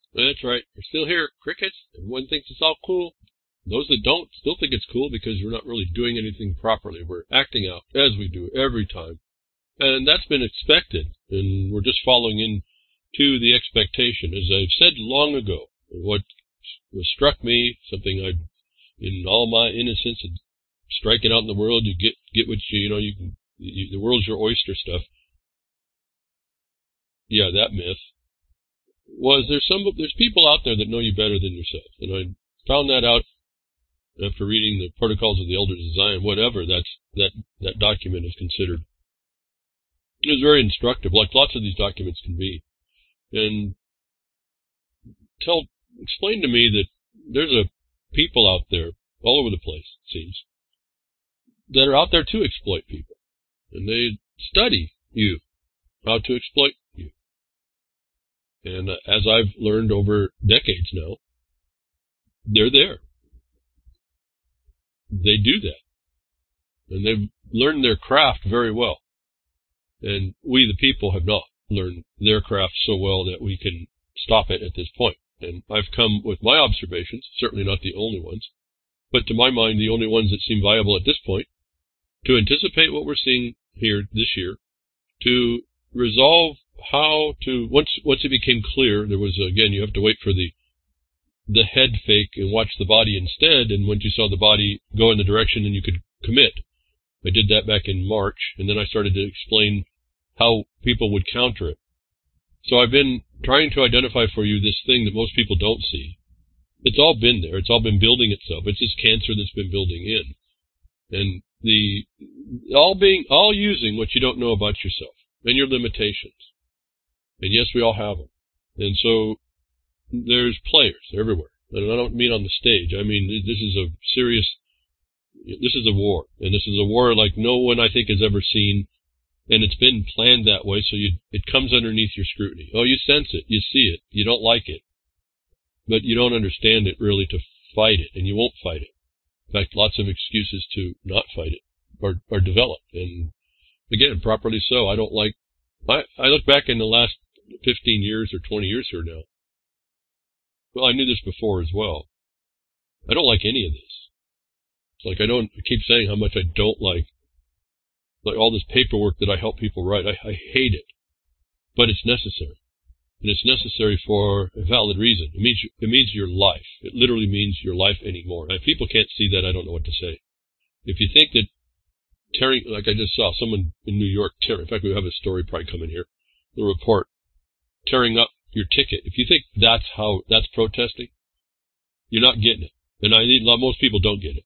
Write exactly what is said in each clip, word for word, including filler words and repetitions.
That's right. We're still here. Crickets. Everyone thinks it's all cool. Those that don't still think it's cool because we're not really doing anything properly. We're acting out as we do every time. And that's been expected. And we're just following in to the expectation. As I've said long ago, what what struck me, something I, in all my innocence and striking out in the world, you get, get what you, you know, you can, you, the world's your oyster stuff. Yeah, that myth. Was there's some, there's people out there that know you better than yourself. And I found that out after reading the Protocols of the Elders of Zion, whatever that's, that, that document is considered. It was very instructive, like lots of these documents can be. And tell, explain to me that there's a people out there all over the place, it seems, that are out there to exploit people. And they study you, how to exploit you. And uh, as I've learned over decades now, they're there. They do that. And they've learned their craft very well. And we, the people, have not learned their craft so well that we can stop it at this point. And I've come with my observations, certainly not the only ones, but to my mind, the only ones that seem viable at this point, to anticipate what we're seeing here this year, to resolve how to, once once it became clear, there was, again, you have to wait for the the head fake and watch the body instead, and once you saw the body go in the direction, then you could commit. I did that back in March, and then I started to explain how people would counter it. So I've been trying to identify for you this thing that most people don't see. It's all been there. It's all been building itself. It's this cancer that's been building in. And the all being all using what you don't know about yourself and your limitations. And yes, we all have them. And so there's players everywhere. And I don't mean on the stage. I mean, this is a serious, this is a war. And this is a war like no one I think has ever seen. And it's been planned that way, so you, it comes underneath your scrutiny. Oh, you sense it, you see it, you don't like it. But you don't understand it really to fight it, and you won't fight it. In fact, lots of excuses to not fight it are, are developed. And again, properly so. I don't like, I, I look back in the last fifteen years or twenty years here now. Well, I knew this before as well. I don't like any of this. It's like I don't I keep saying how much I don't like like all this paperwork that I help people write. I, I hate it, but it's necessary, and it's necessary for a valid reason. It means it means your life. It literally means your life anymore. If people can't see that, I don't know what to say. If you think that tearing, like I just saw someone in New York tear. In fact, we have a story probably coming here. The report tearing up your ticket. If you think that's how that's protesting, you're not getting it. And I need most people don't get it.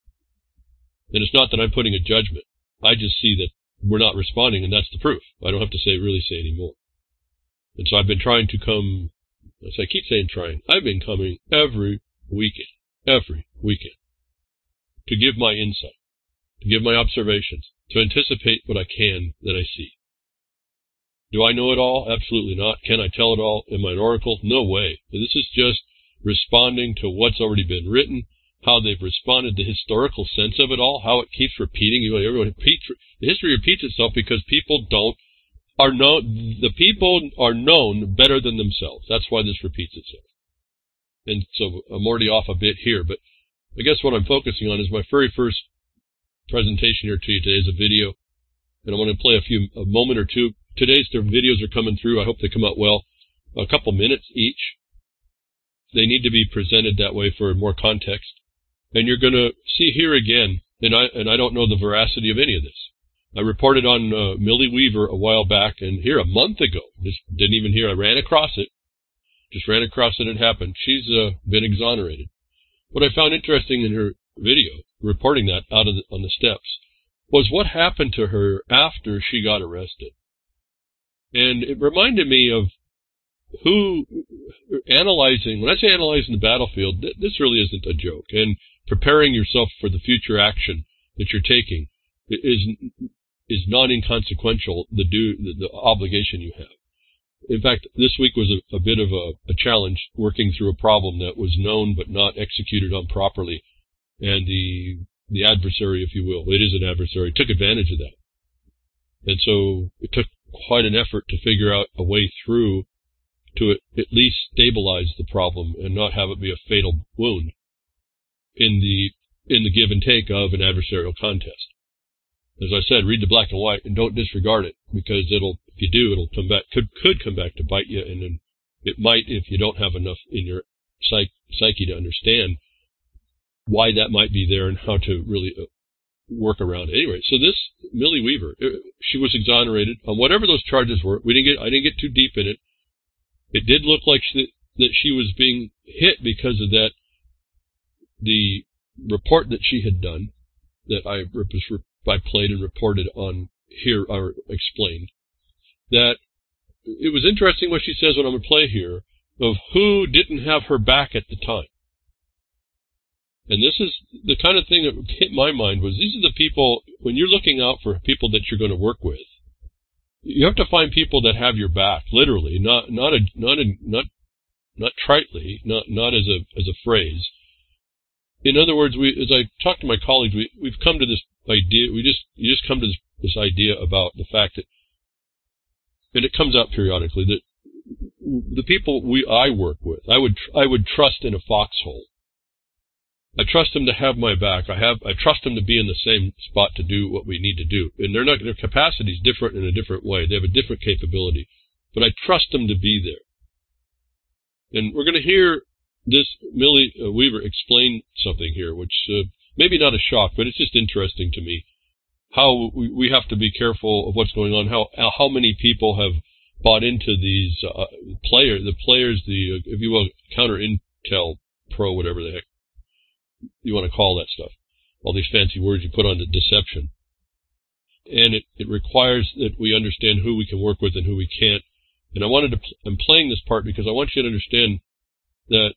And it's not that I'm putting a judgment. I just see that we're not responding, and that's the proof. I don't have to say really say any more. And so I've been trying to come, as I keep saying trying, I've been coming every weekend, every weekend, to give my insight, to give my observations, to anticipate what I can that I see. Do I know it all? Absolutely not. Can I tell it all? Am I an oracle? No way. This is just responding to what's already been written, how they've responded, the historical sense of it all, how it keeps repeating. You know, everyone repeats, the history repeats itself because people don't are known. The people are known better than themselves. That's why this repeats itself. And so I'm already off a bit here, but I guess what I'm focusing on is my very first presentation here to you today is a video, and I want to play a few a moment or two. Today's their videos are coming through. I hope they come out well. A couple minutes each. They need to be presented that way for more context. And you're going to see here again, and I and I don't know the veracity of any of this. I reported on uh, Millie Weaver a while back, and here a month ago, just didn't even hear. I ran across it, just ran across it. It happened. She's uh, been exonerated. What I found interesting in her video, reporting that out of the, on the steps, was what happened to her after she got arrested. And it reminded me of who analyzing. When I say analyzing the battlefield, th- this really isn't a joke. And preparing yourself for the future action that you're taking is is non-inconsequential, the, do, the, the obligation you have. In fact, this week was a, a bit of a, a challenge working through a problem that was known but not executed on properly. And the the adversary, if you will, it is an adversary, took advantage of that. And so it took quite an effort to figure out a way through to at least stabilize the problem and not have it be a fatal wound in the in the give and take of an adversarial contest. As I said, read the black and white and don't disregard it, because it'll, if you do, it'll come back, could could come back to bite you, and then it might if you don't have enough in your psych, psyche to understand why that might be there and how to really work around it. Anyway, so this Millie Weaver, she was exonerated on whatever those charges were. We didn't get, I didn't get too deep in it. It did look like she, that she was being hit because of that, the report that she had done, that I, I played and reported on here, or explained, that it was interesting what she says when I'm going to play here, of who didn't have her back at the time. And this is the kind of thing that hit my mind, was these are the people, when you're looking out for people that you're going to work with, you have to find people that have your back, literally, not not a not a not not tritely, not not as a as a phrase. In other words, we, as I talk to my colleagues, we we've come to this idea. We just you just come to this, this idea about the fact that, and it comes out periodically, that the people we I work with, I would I would trust in a foxhole. I trust them to have my back. I have, I trust them to be in the same spot to do what we need to do. And they're not, their capacity is different in a different way. They have a different capability, but I trust them to be there. And we're going to hear this Millie uh, Weaver explain something here, which uh, maybe not a shock, but it's just interesting to me. How we, we have to be careful of what's going on. How how many people have bought into these uh, players, the players, the uh, if you will, counter intel pro, whatever the heck you want to call that stuff, all these fancy words you put on the deception. And it, it requires that we understand who we can work with and who we can't. And I wanted to, I'm playing this part because I want you to understand that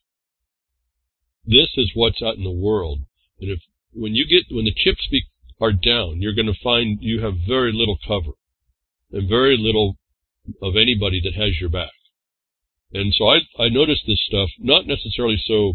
this is what's out in the world. And if, when you get, when the chips be, are down, you're going to find you have very little cover and very little of anybody that has your back. And so I, I noticed this stuff, not necessarily so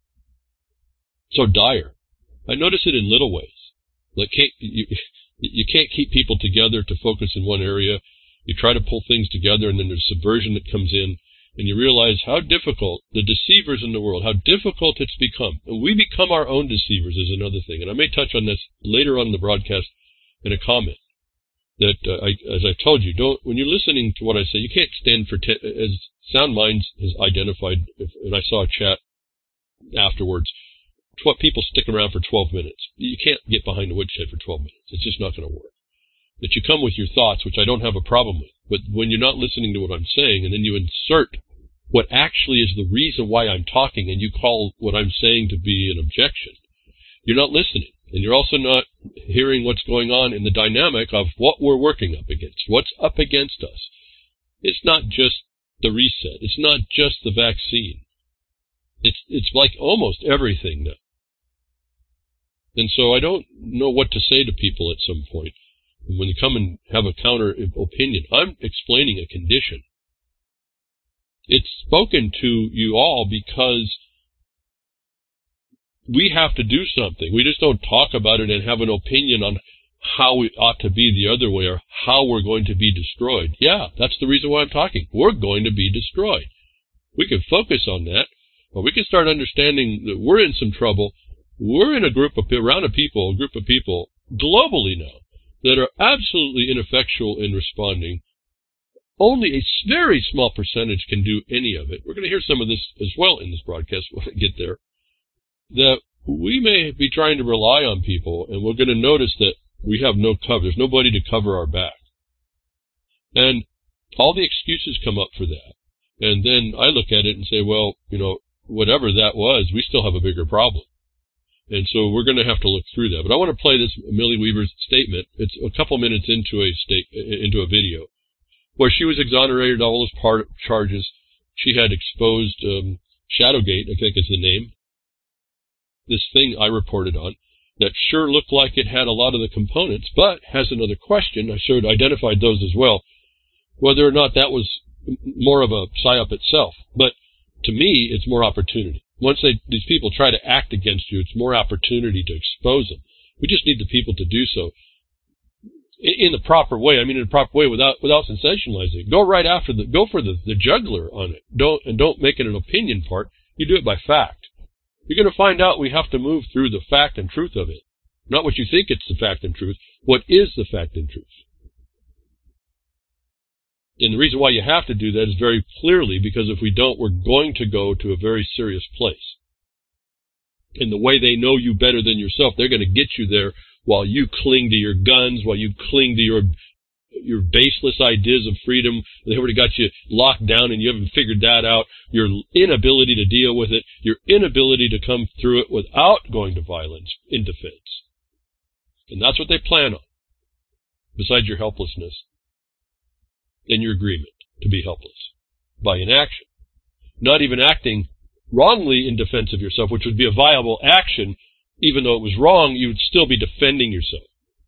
so dire. I notice it in little ways. Like can't, you, you can't keep people together to focus in one area. You try to pull things together, and then there's subversion that comes in, and you realize how difficult the deceivers in the world, how difficult it's become. And we become our own deceivers is another thing. And I may touch on this later on in the broadcast in a comment. That, uh, I, as I've told you, don't, when you're listening to what I say, you can't stand for, te- as Sound Minds has identified, if, and I saw a chat afterwards, what people stick around for twelve minutes. You can't get behind a woodshed for twelve minutes. It's just not going to work. That you come with your thoughts, which I don't have a problem with, but when you're not listening to what I'm saying, and then you insert what actually is the reason why I'm talking, and you call what I'm saying to be an objection, you're not listening. And you're also not hearing what's going on in the dynamic of what we're working up against, what's up against us. It's not just the reset. It's not just the vaccine. It's it's like almost everything now. And so I don't know what to say to people at some point. When they come and have a counter opinion, I'm explaining a condition. It's spoken to you all because we have to do something. We just don't talk about it and have an opinion on how we ought to be the other way or how we're going to be destroyed. Yeah, that's the reason why I'm talking. We're going to be destroyed. We can focus on that, but we can start understanding that we're in some trouble. We're in a group of, around a people, a group of people globally now that are absolutely ineffectual in responding. Only a very small percentage can do any of it. We're going to hear some of this as well in this broadcast when I get there. That we may be trying to rely on people, and we're going to notice that we have no cover. There's nobody to cover our back. And all the excuses come up for that. And then I look at it and say, well, you know, whatever that was, we still have a bigger problem. And so we're going to have to look through that. But I want to play this Millie Weaver's statement. It's a couple minutes into a state, into a video where she was exonerated all those part charges. She had exposed um, Shadowgate, I think is the name. This thing I reported on that sure looked like it had a lot of the components, but has another question. I sort of identified those as well, whether or not that was more of a psyop itself. But to me, it's more opportunity. Once they, these people try to act against you, it's more opportunity to expose them. We just need the people to do so. in the proper way. I mean, in the proper way, without without sensationalizing. Go right after the, go for the, the jugular on it. Don't and don't make it an opinion part. You do it by fact. You're going to find out we have to move through the fact and truth of it, not what you think it's the fact and truth. What is the fact and truth? And the reason why you have to do that is very clearly because if we don't, we're going to go to a very serious place. And the way they know you better than yourself, they're going to get you there while you cling to your guns, while you cling to your your baseless ideas of freedom. They've already got you locked down and you haven't figured that out. Your inability to deal with it, your inability to come through it without going to violence in defense. And that's what they plan on, besides your helplessness and your agreement to be helpless by inaction. Not even acting wrongly in defense of yourself, which would be a viable action. Even though it was wrong, you would still be defending yourself.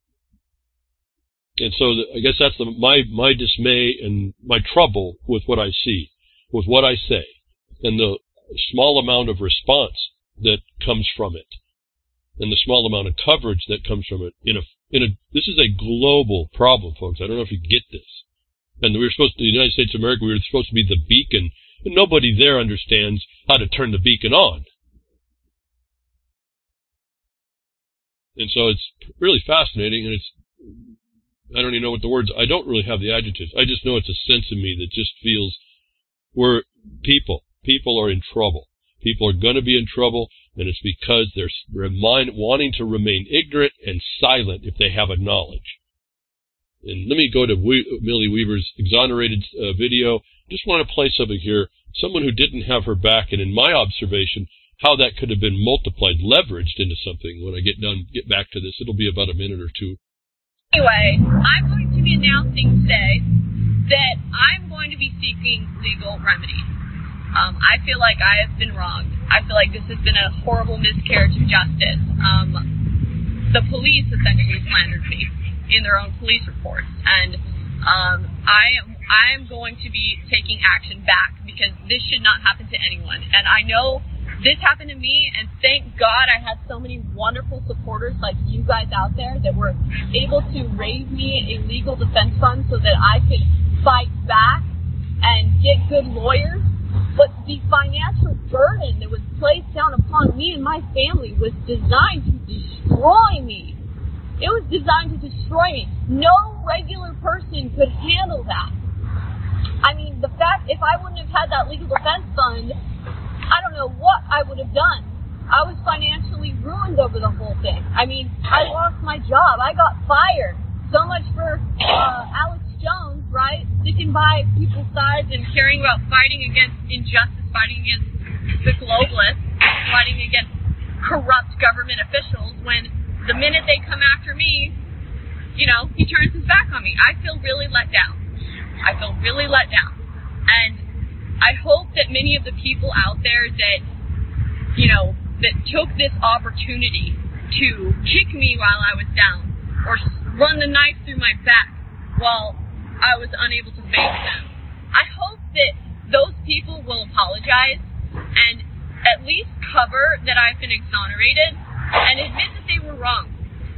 And so the, I guess that's the, my, my dismay and my trouble with what I see, with what I say, and the small amount of response that comes from it, and the small amount of coverage that comes from it. In a, in a, this is a global problem, folks. I don't know if you get this. And we were supposed to, the United States of America, we were supposed to be the beacon, and nobody there understands how to turn the beacon on. And so it's really fascinating, and it's, I don't even know what the words, I don't really have the adjectives. I just know it's a sense in me that just feels we're people. People are in trouble. People are going to be in trouble, and it's because they're remind, wanting to remain ignorant and silent if they have a knowledge. And let me go to we, Millie Weaver's exonerated uh, video. Just want to play something here. Someone who didn't have her back, and in my observation, how that could have been multiplied, leveraged into something. When I get done, get back to this, it'll be about a minute or two. Anyway, I'm going to be announcing today that I'm going to be seeking legal remedies. Um, I feel like I have been wronged. I feel like this has been a horrible miscarriage of justice. Um, the police essentially slandered me in their own police reports, and um, I am I am going to be taking action back because this should not happen to anyone. And I know this happened to me, and thank God I had so many wonderful supporters like you guys out there that were able to raise me a legal defense fund so that I could fight back and get good lawyers. But the financial burden that was placed down upon me and my family was designed to destroy me. It was designed to destroy me. No regular person could handle that. I mean, the fact, if I wouldn't have had that legal defense fund, I don't know what I would have done. I was financially ruined over the whole thing. I mean, I lost my job. I got fired. So much for uh, Alex Jones, right? Sticking by people's sides and caring about fighting against injustice, fighting against the globalists, fighting against corrupt government officials. When the minute they come after me, you know, he turns his back on me. I feel really let down. I feel really let down. And I hope that many of the people out there that, you know, that took this opportunity to kick me while I was down or run the knife through my back while I was unable to face them, I hope that those people will apologize and at least cover that I've been exonerated and admit that they were wrong.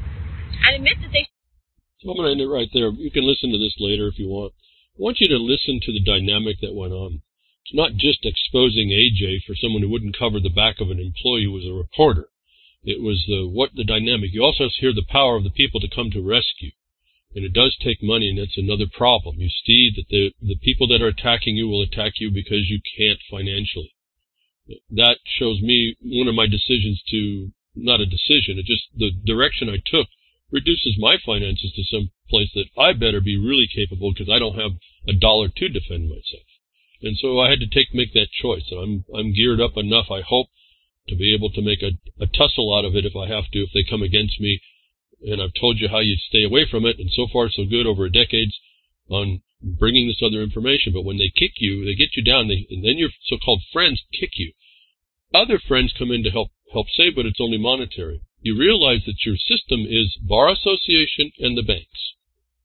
And admit that they... So I'm going to end it right there. You can listen to this later if you want. I want you to listen to the dynamic that went on. It's not just exposing A J for someone who wouldn't cover the back of an employee who was a reporter. It was the what the dynamic. You also hear the power of the people to come to rescue. And it does take money, and that's another problem. You see that the, the people that are attacking you will attack you because you can't financially. That shows me one of my decisions to, not a decision, it just the direction I took reduces my finances to some place that I better be really capable because I don't have a dollar to defend myself. And so I had to take make that choice. And I'm I'm geared up enough, I hope, to be able to make a, a tussle out of it if I have to, if they come against me. And I've told you how you stay away from it, and so far so good over decades on bringing this other information. But when they kick you, they get you down, they, and then your so-called friends kick you. Other friends come in to help help save, but it's only monetary. You realize that your system is Bar Association and the banks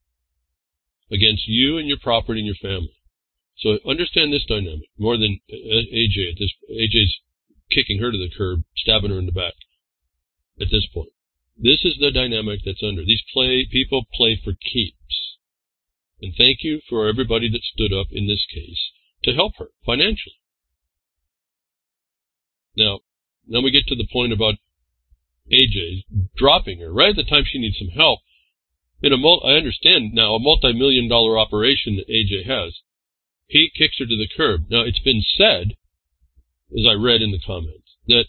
against you and your property and your family. So understand this dynamic more than A J at this. A J's kicking her to the curb, stabbing her in the back at this point. This is the dynamic that's under. These play people play for keeps. And thank you for everybody that stood up in this case to help her financially. Now, then we get to the point about A J dropping her right at the time she needs some help. In a mul- I understand now a multi-million dollar operation that A J has. He kicks her to the curb. Now, it's been said, as I read in the comments, that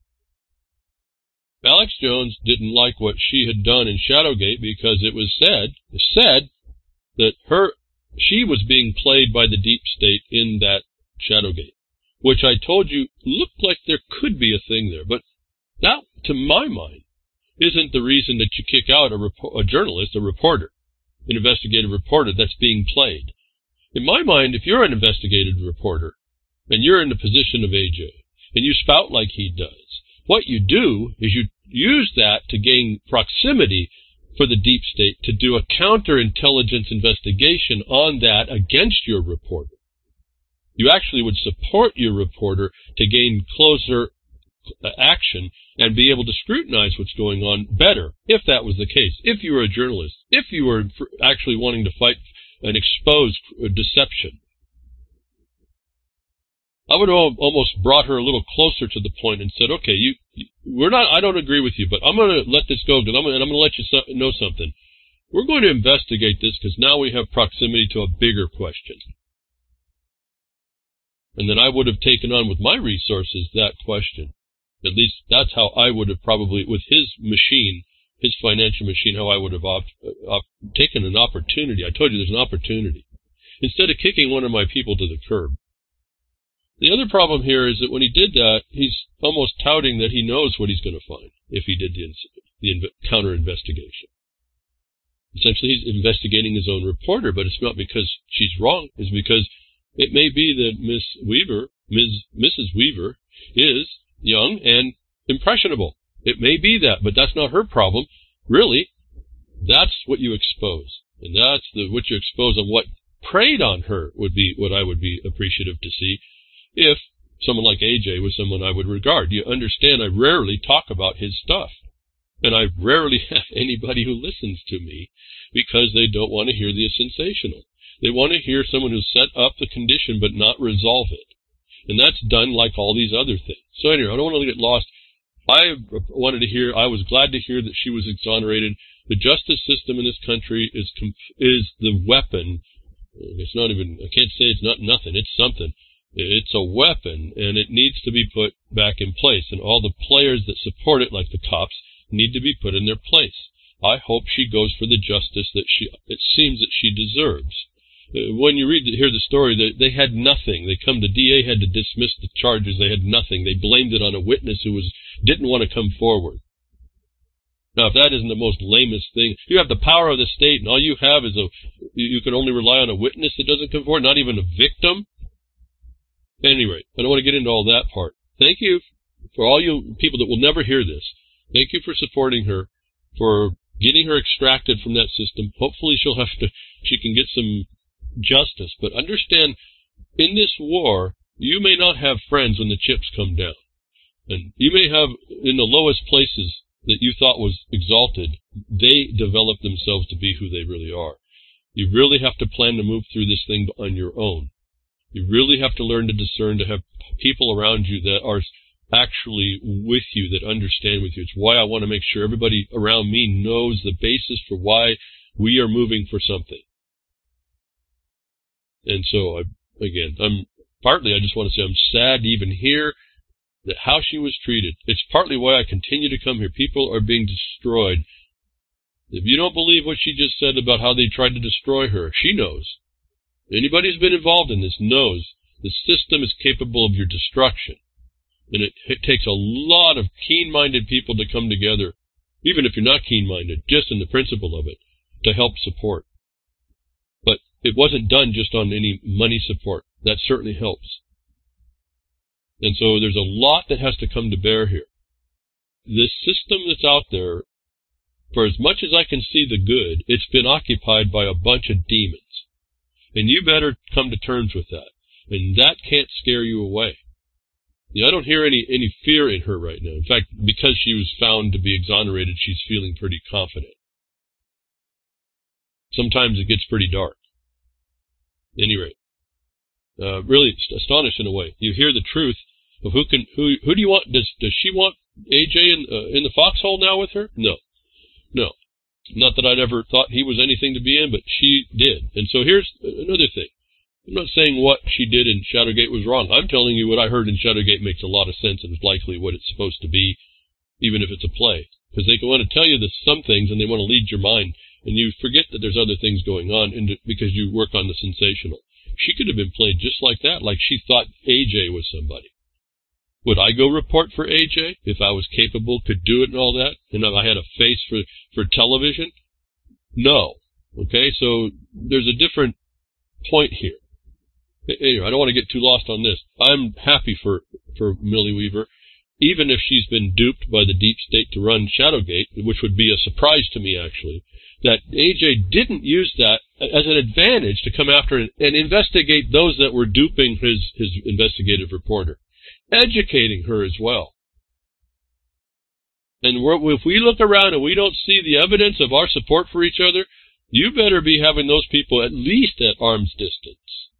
Alex Jones didn't like what she had done in Shadowgate because it was said, said that her, she was being played by the deep state in that Shadowgate, which I told you looked like there could be a thing there. But that, to my mind, isn't the reason that you kick out a, repo- a journalist, a reporter, an investigative reporter that's being played. In my mind, if you're an investigative reporter and you're in the position of A J and you spout like he does, what you do is you use that to gain proximity for the deep state to do a counterintelligence investigation on that against your reporter. You actually would support your reporter to gain closer action and be able to scrutinize what's going on better, if that was the case, if you were a journalist, if you were actually wanting to fight and expose deception. I would have almost brought her a little closer to the point and said, okay, you, we're not, I don't agree with you, but I'm going to let this go, because I'm going, and I'm going to let you so, know something. We're going to investigate this because now we have proximity to a bigger question. And then I would have taken on with my resources that question. At least that's how I would have probably, with his machine, his financial machine, how I would have op, op, taken an opportunity. I told you there's an opportunity. Instead of kicking one of my people to the curb. The other problem here is that when he did that, he's almost touting that he knows what he's going to find if he did the, the counter-investigation. Essentially, he's investigating his own reporter, but it's not because she's wrong. It's because it may be that Miss Weaver, Miz Missus Weaver, is young and impressionable. It may be that, but that's not her problem. Really, that's what you expose. And that's the, what you expose on what preyed on her would be what I would be appreciative to see if someone like A J was someone I would regard. You understand, I rarely talk about his stuff. And I rarely have anybody who listens to me because they don't want to hear the sensational. They want to hear someone who set up the condition but not resolve it. And that's done like all these other things. So anyway, I don't want to get lost. I wanted to hear, I was glad to hear that she was exonerated. The justice system in this country is is the weapon. It's not even, I can't say it's not nothing, it's something. It's a weapon, and it needs to be put back in place. And all the players that support it, like the cops, need to be put in their place. I hope she goes for the justice that she, it seems that she deserves. When you read, hear the story, they, they had nothing. They come, the D A had to dismiss the charges. They had nothing. They blamed it on a witness who was didn't want to come forward. Now, if that isn't the most lamest thing, you have the power of the state, and all you have is a, you can only rely on a witness that doesn't come forward, not even a victim. Anyway, I don't want to get into all that part. Thank you for all you people that will never hear this. Thank you for supporting her, for getting her extracted from that system. Hopefully she'll have to, she can get some justice. But understand, in this war, you may not have friends when the chips come down. And you may have, in the lowest places that you thought was exalted, they develop themselves to be who they really are. You really have to plan to move through this thing on your own. You really have to learn to discern, to have people around you that are actually with you, that understand with you. It's why I want to make sure everybody around me knows the basis for why we are moving for something. And so, I, again, I'm partly, I just want to say I'm sad to even hear that how she was treated. It's partly why I continue to come here. People are being destroyed. If you don't believe what she just said about how they tried to destroy her, she knows. Anybody who's been involved in this knows the system is capable of your destruction. And it, it takes a lot of keen-minded people to come together, even if you're not keen-minded, just in the principle of it, to help support. But it wasn't done just on any money support. That certainly helps. And so there's a lot that has to come to bear here. This system that's out there, for as much as I can see the good, it's been occupied by a bunch of demons. And you better come to terms with that. And that can't scare you away. Yeah, I don't hear any, any fear in her right now. In fact, because she was found to be exonerated, she's feeling pretty confident. Sometimes it gets pretty dark. At any rate, uh, really astonished in a way. You hear the truth of who can, who, who do you want? Does, does she want A J in, uh, in the foxhole now with her? No, no. Not that I'd ever thought he was anything to be in, but she did. And so here's another thing. I'm not saying what she did in Shadowgate was wrong. I'm telling you what I heard in Shadowgate makes a lot of sense and is likely what it's supposed to be, even if it's a play. Because they want to tell you this, some things, and they want to lead your mind, and you forget that there's other things going on in, because you work on the sensational. She could have been played just like that, like she thought A J was somebody. Would I go report for A J if I was capable, could do it and all that, and I had a face for, for television? No. Okay, so there's a different point here. Anyway, I don't want to get too lost on this. I'm happy for, for Millie Weaver, even if she's been duped by the deep state to run Shadowgate, which would be a surprise to me, actually, that A J didn't use that as an advantage to come after and, and investigate those that were duping his, his investigative reporter, educating her as well. And we're, if we look around and we don't see the evidence of our support for each other, you better be having those people at least at arm's distance.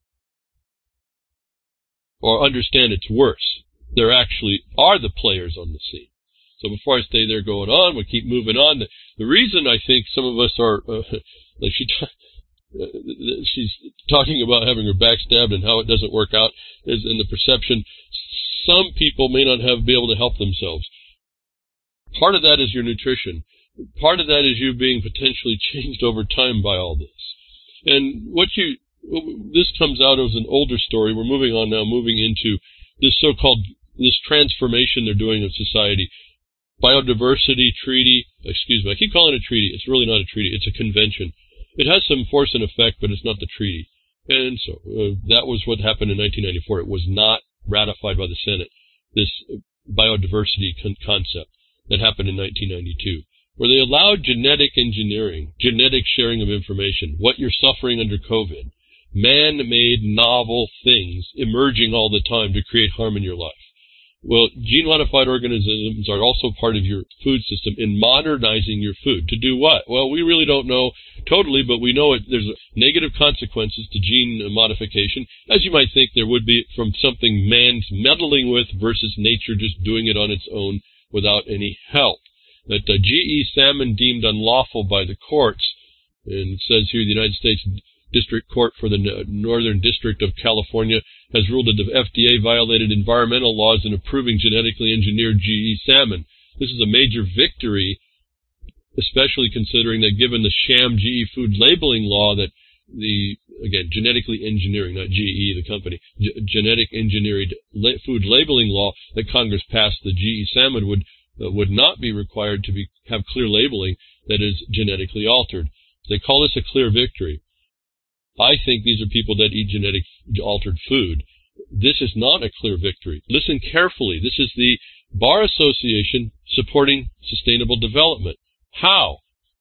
Or understand it's worse. There actually are the players on the scene. So before I stay there going on, we keep moving on. The, the reason I think some of us are, uh, like she, uh, she's talking about having her backstabbed and how it doesn't work out, is in the perception some people may not have be able to help themselves. Part of that is your nutrition. Part of that is you being potentially changed over time by all this. And what you, this comes out as an older story. We're moving on now, moving into this so-called, this transformation they're doing of society. Biodiversity treaty, excuse me, I keep calling it a treaty. It's really not a treaty. It's a convention. It has some force and effect, but it's not the treaty. And so uh, that was what happened in nineteen ninety-four. It was not ratified by the Senate, this biodiversity con- concept that happened in nineteen ninety-two, where they allowed genetic engineering, genetic sharing of information, what you're suffering under COVID, man-made novel things emerging all the time to create harm in your life. Well, gene-modified organisms are also part of your food system in modernizing your food. To do what? Well, we really don't know totally, but we know it, there's negative consequences to gene modification, as you might think there would be from something man's meddling with versus nature just doing it on its own without any help. That uh, G E salmon deemed unlawful by the courts, and it says here the United States District Court for the Northern District of California has ruled that the F D A violated environmental laws in approving genetically engineered G E salmon. This is a major victory, especially considering that given the sham G E food labeling law that the, again, genetically engineering, not G E, the company, G- genetic engineered la- food labeling law that Congress passed, the G E salmon would uh, would not be required to be have clear labeling that is genetically altered. They call this a clear victory. I think these are people that eat genetic altered food. This is not a clear victory. Listen carefully. This is the Bar Association supporting sustainable development. How?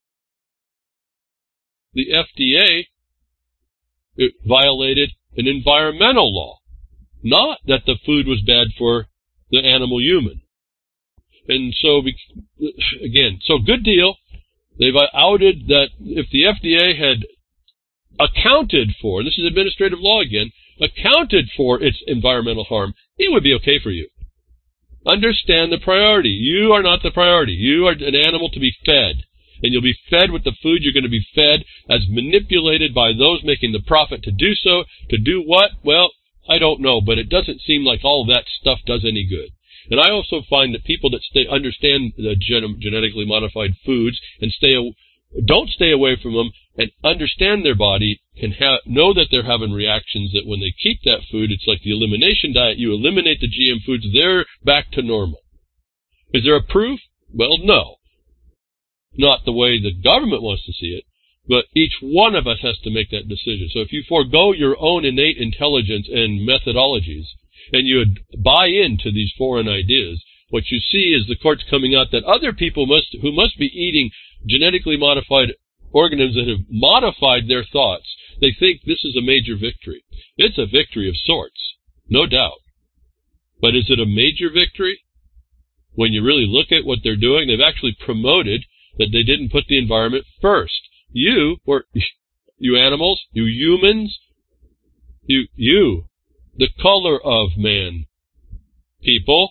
The F D A it violated an environmental law, not that the food was bad for the animal human. And so, again, so good deal. They've outed that if the F D A had accounted for, this is administrative law again, accounted for its environmental harm, it would be okay for you. Understand the priority. You are not the priority. You are an animal to be fed. And you'll be fed with the food you're going to be fed as manipulated by those making the profit to do so. To do what? Well, I don't know, but it doesn't seem like all of that stuff does any good. And I also find that people that stay understand the gen- genetically modified foods and stay don't stay away from them and understand their body can ha- know that they're having reactions that when they keep that food, it's like the elimination diet. You eliminate the G M foods, they're back to normal. Is there a proof? Well, no. Not the way the government wants to see it, but each one of us has to make that decision. So if you forego your own innate intelligence and methodologies and you buy into these foreign ideas, what you see is the courts coming out that other people must who must be eating genetically modified organisms that have modified their thoughts, they think this is a major victory. It's a victory of sorts, no doubt. But is it a major victory? When you really look at what they're doing, they've actually promoted that they didn't put the environment first. You, or you animals, you humans, you, you, the color of man, people.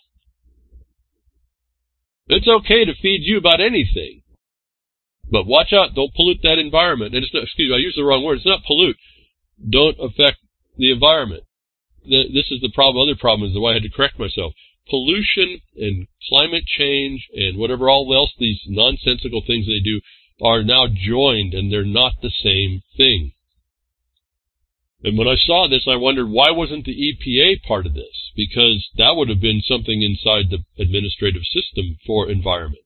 It's okay to feed you about anything. But watch out, don't pollute that environment. And it's not, excuse me, I used the wrong word. It's not pollute. Don't affect the environment. The, this is the problem. Other problem is the way I had to correct myself. Pollution and climate change and whatever all else these nonsensical things they do are now joined, and they're not the same thing. And when I saw this, I wondered, why wasn't the E P A part of this? Because that would have been something inside the administrative system for environment.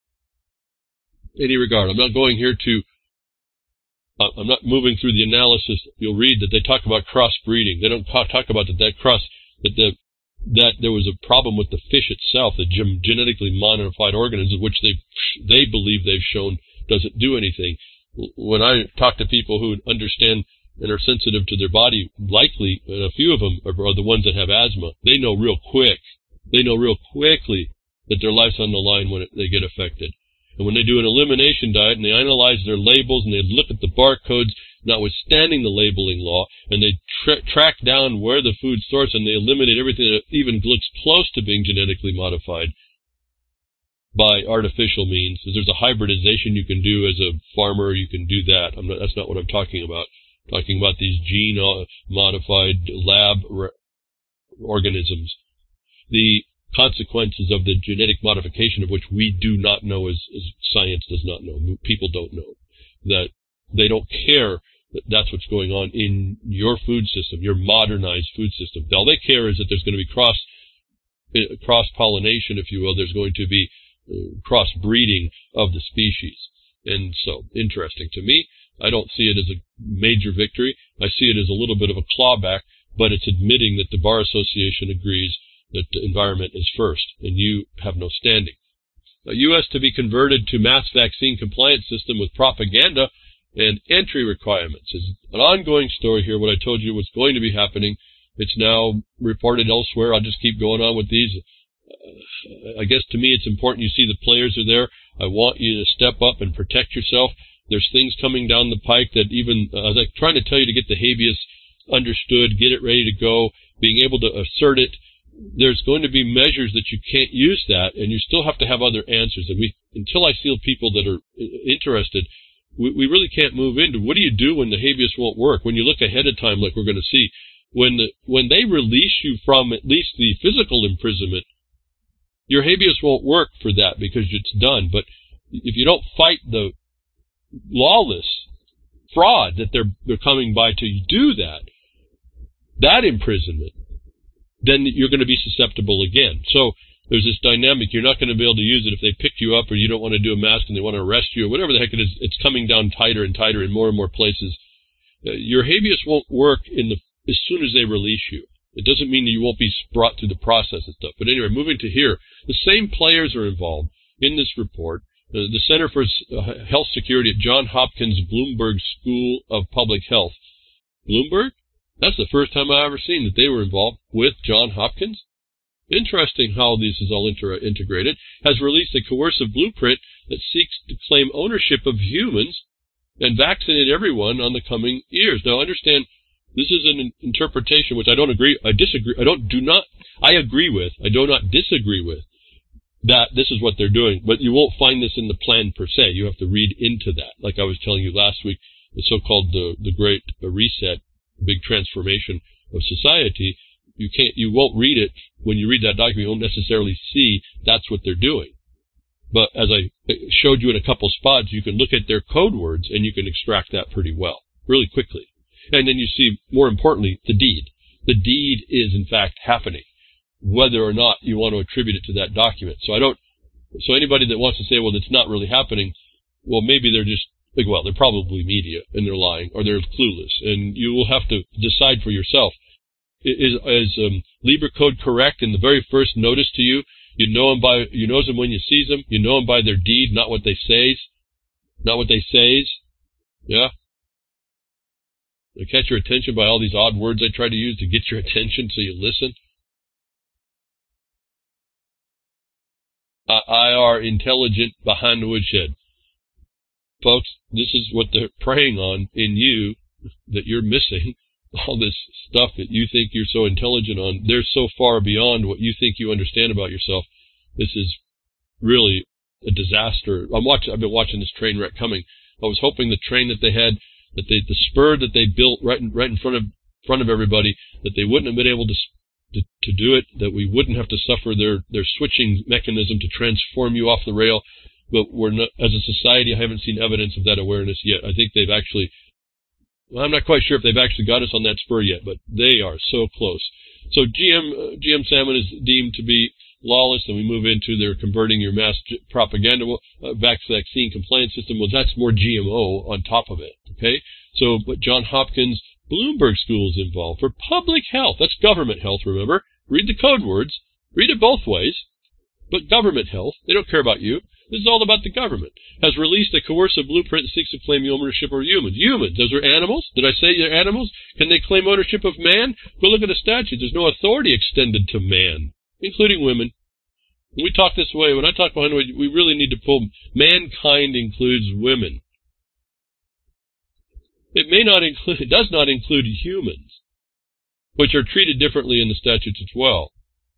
In any regard, I'm not going here to, uh, I'm not moving through the analysis. You'll read that they talk about crossbreeding. They don't talk about that, that cross, that the, that there was a problem with the fish itself, the genetically modified organisms, which they, they believe they've shown doesn't do anything. When I talk to people who understand and are sensitive to their body, likely, and a few of them are, are the ones that have asthma, they know real quick, they know real quickly that their life's on the line when it, they get affected. And when they do an elimination diet and they analyze their labels and they look at the barcodes, notwithstanding the labeling law, and they tra track down where the food source and they eliminate everything that even looks close to being genetically modified by artificial means. There's a hybridization you can do as a farmer. You can do that. I'm not, that's not what I'm talking about. I'm talking about these gene-modified lab organisms. The consequences of the genetic modification of which we do not know, as, as science does not know. People don't know. That they don't care that that's what's going on in your food system, your modernized food system. All they care is that there's going to be cross, cross-pollination, if you will. There's going to be Uh, cross-breeding of the species. And so, interesting to me. I don't see it as a major victory. I see it as a little bit of a clawback, but it's admitting that the Bar Association agrees that the environment is first, and you have no standing. The U S to be converted to mass vaccine compliance system with propaganda and entry requirements. It's an ongoing story here. What I told you was going to be happening. It's now reported elsewhere. I'll just keep going on with these. Uh, I guess to me it's important you see the players are there. I want you to step up and protect yourself. There's things coming down the pike that even, uh, I was like trying to tell you to get the habeas understood, get it ready to go, being able to assert it. There's going to be measures that you can't use that, and you still have to have other answers. And we, until I see people that are interested, we, we really can't move into what do you do when the habeas won't work? When you look ahead of time, like we're going to see, when the, when they release you from at least the physical imprisonment, your habeas won't work for that because it's done. But if you don't fight the lawless fraud that they're they're coming by to do that, that imprisonment, then you're going to be susceptible again. So there's this dynamic. You're not going to be able to use it if they pick you up or you don't want to do a mask and they want to arrest you or whatever the heck it is. It's coming down tighter and tighter in more and more places. Uh, your habeas won't work in the as soon as they release you. It doesn't mean that you won't be brought through the process and stuff. But anyway, moving to here, the same players are involved in this report. Uh, the Center for Health Security at Johns Hopkins Bloomberg School of Public Health. Bloomberg? That's the first time I've ever seen that they were involved with Johns Hopkins. Interesting how this is all inter integrated. Has released a coercive blueprint that seeks to claim ownership of humans and vaccinate everyone on the coming years. Now, understand, this is an interpretation which I don't agree, I disagree, I don't, do not, I agree with, I do not disagree with, that this is what they're doing, but you won't find this in the plan per se. You have to read into that. Like I was telling you last week, the so-called the, the Great Reset, big transformation of society, you can't, you won't read it. When you read that document, you won't necessarily see that's what they're doing. But as I showed you in a couple spots, you can look at their code words and you can extract that pretty well, really quickly. And then you see, more importantly, the deed. The deed is, in fact, happening, whether or not you want to attribute it to that document. So I don't, so anybody that wants to say, well, it's not really happening, well, maybe they're just, like, well, they're probably media and they're lying or they're clueless. And you will have to decide for yourself. Is, is um, Libra code correct in the very first notice to you? You know them by, you know them when you see them. You know them by their deed, not what they says. Not what they says. Yeah. I catch your attention by all these odd words I try to use to get your attention so you listen. I, I R intelligent behind the woodshed. Folks, this is what they're preying on in you that you're missing. All this stuff that you think you're so intelligent on, they're so far beyond what you think you understand about yourself. This is really a disaster. I'm watching, I've been watching this train wreck coming. I was hoping the train that they had, that they, the spur that they built right in, right in front of, front of everybody, that they wouldn't have been able to, to, to do it, that we wouldn't have to suffer their, their switching mechanism to transform you off the rail. But we're not, as a society, I haven't seen evidence of that awareness yet. I think they've actually, well, I'm not quite sure if they've actually got us on that spur yet, but they are so close. So G M, uh, G M salmon is deemed to be lawless, and we move into their converting your mass propaganda uh, vaccine compliance system. Well, that's more G M O on top of it, okay? So, but John Hopkins Bloomberg School is involved for public health. That's government health, remember? Read the code words. Read it both ways. But government health, they don't care about you. This is all about the government. Has released a coercive blueprint that seeks to claim ownership of humans. Humans, those are animals? Did I say they're animals? Can they claim ownership of man? Go look at the statute. There's no authority extended to man, including women. When we talk this way, when I talk behind the way, we really need to pull, mankind includes women. It may not include, it does not include humans, which are treated differently in the statutes as well.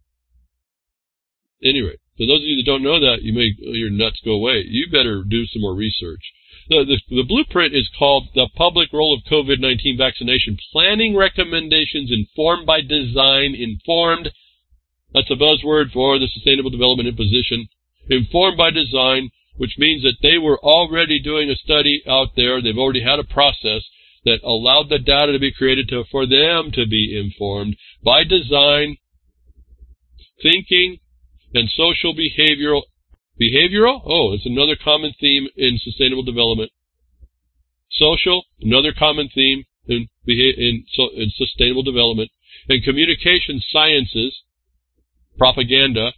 Anyway, for those of you that don't know that, you may, your nuts go away. You better do some more research. The, the, the blueprint is called the Public Role of COVID nineteen Vaccination Planning Recommendations Informed by Design. Informed, that's a buzzword for the Sustainable Development Imposition. Informed by Design, which means that they were already doing a study out there. They've already had a process that allowed the data to be created to, for them to be informed by design, thinking, and social behavioral. Behavioral? Oh, it's another common theme in sustainable development. Social, another common theme in, in, in sustainable development. And communication sciences, propaganda,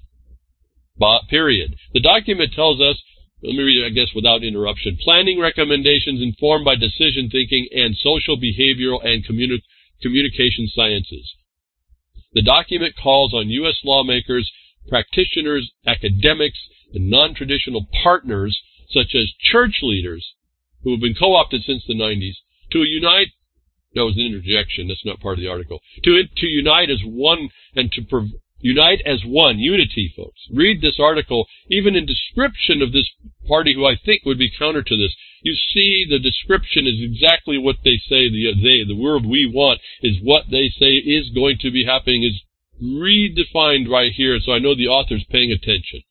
period. The document tells us, let me read it, I guess, without interruption. Planning recommendations informed by decision thinking and social, behavioral, and communi- communication sciences. The document calls on U S lawmakers, practitioners, academics, and non-traditional partners, such as church leaders, who have been co-opted since the nineties, to unite. That was an interjection. That's not part of the article. To to unite as one and to prov- unite as one. Unity, folks. Read this article. Even in description of this party, who I think would be counter to this, you see the description is exactly what they say. The they the world we want is what they say is going to be happening. Is redefined right here, so I know the author's paying attention.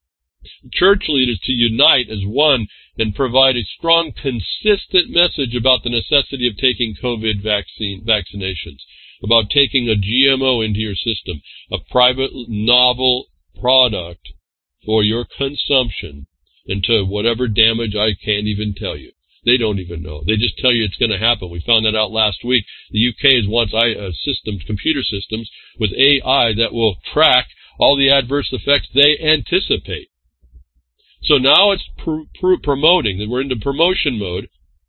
Church leaders to unite as one and provide a strong, consistent message about the necessity of taking COVID vaccine vaccinations, about taking a G M O into your system, a private novel product for your consumption, and to whatever damage I can't even tell you. They don't even know. They just tell you it's going to happen. We found that out last week. The U K has wants uh, systems, computer systems with A I that will track all the adverse effects they anticipate. So now it's pr- pr- promoting, that we're into promotion mode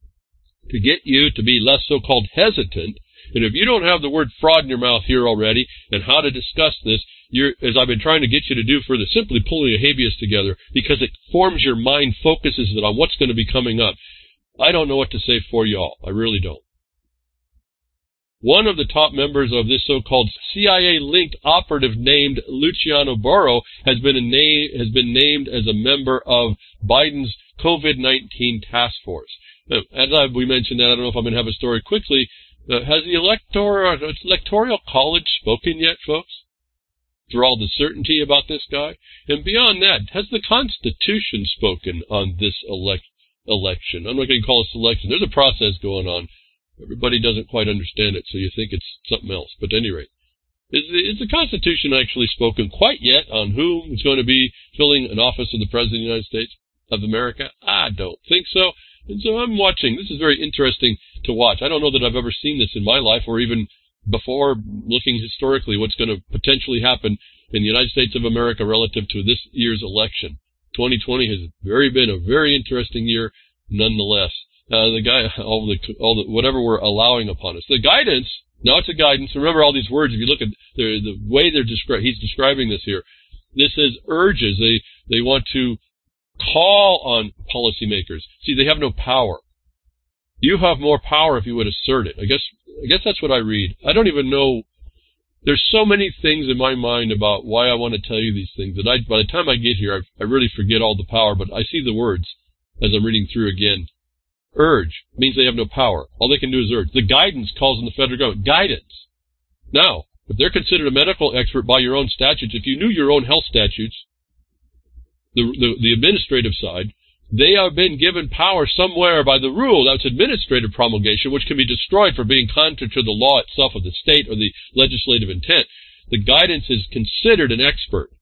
to get you to be less so-called hesitant. And if you don't have the word fraud in your mouth here already and how to discuss this, you're, as I've been trying to get you to do further, simply pulling a habeas together because it forms your mind, focuses it on what's going to be coming up. I don't know what to say for y'all. I really don't. One of the top members of this so-called C I A-linked operative named Luciano Borro has been, a na- has been named as a member of Biden's COVID nineteen task force. Now, as I, we mentioned that, I don't know if I'm going to have a story quickly. Uh, has the electoral, electoral college spoken yet, folks? For all the certainty about this guy? And beyond that, has the Constitution spoken on this elect- election? I'm not going to call it selection. There's a process going on. Everybody doesn't quite understand it, so you think it's something else. But at any rate, is the, is the Constitution actually spoken quite yet on whom is going to be filling an office of the President of the United States of America? I don't think so. And so I'm watching. This is very interesting to watch. I don't know that I've ever seen this in my life or even before, looking historically what's going to potentially happen in the United States of America relative to this year's election. twenty twenty has very been a very interesting year nonetheless. Uh, the guy, all the, all the, whatever we're allowing upon us. The guidance, now it's a guidance. Remember all these words. If you look at the, the way they're describing, he's describing this here. This is urges. The, They want to call on policymakers. See, they have no power. You have more power if you would assert it. I guess, I guess that's what I read. I don't even know. There's so many things in my mind about why I want to tell you these things that I, by the time I get here, I, I really forget all the power, but I see the words as I'm reading through again. Urge means they have no power. All they can do is urge. The guidance calls on the federal government. Guidance. Now, if they're considered a medical expert by your own statutes, if you knew your own health statutes, the, the, the administrative side, they have been given power somewhere by the rule, that's administrative promulgation, which can be destroyed for being contrary to the law itself of the state or the legislative intent. The guidance is considered an expert.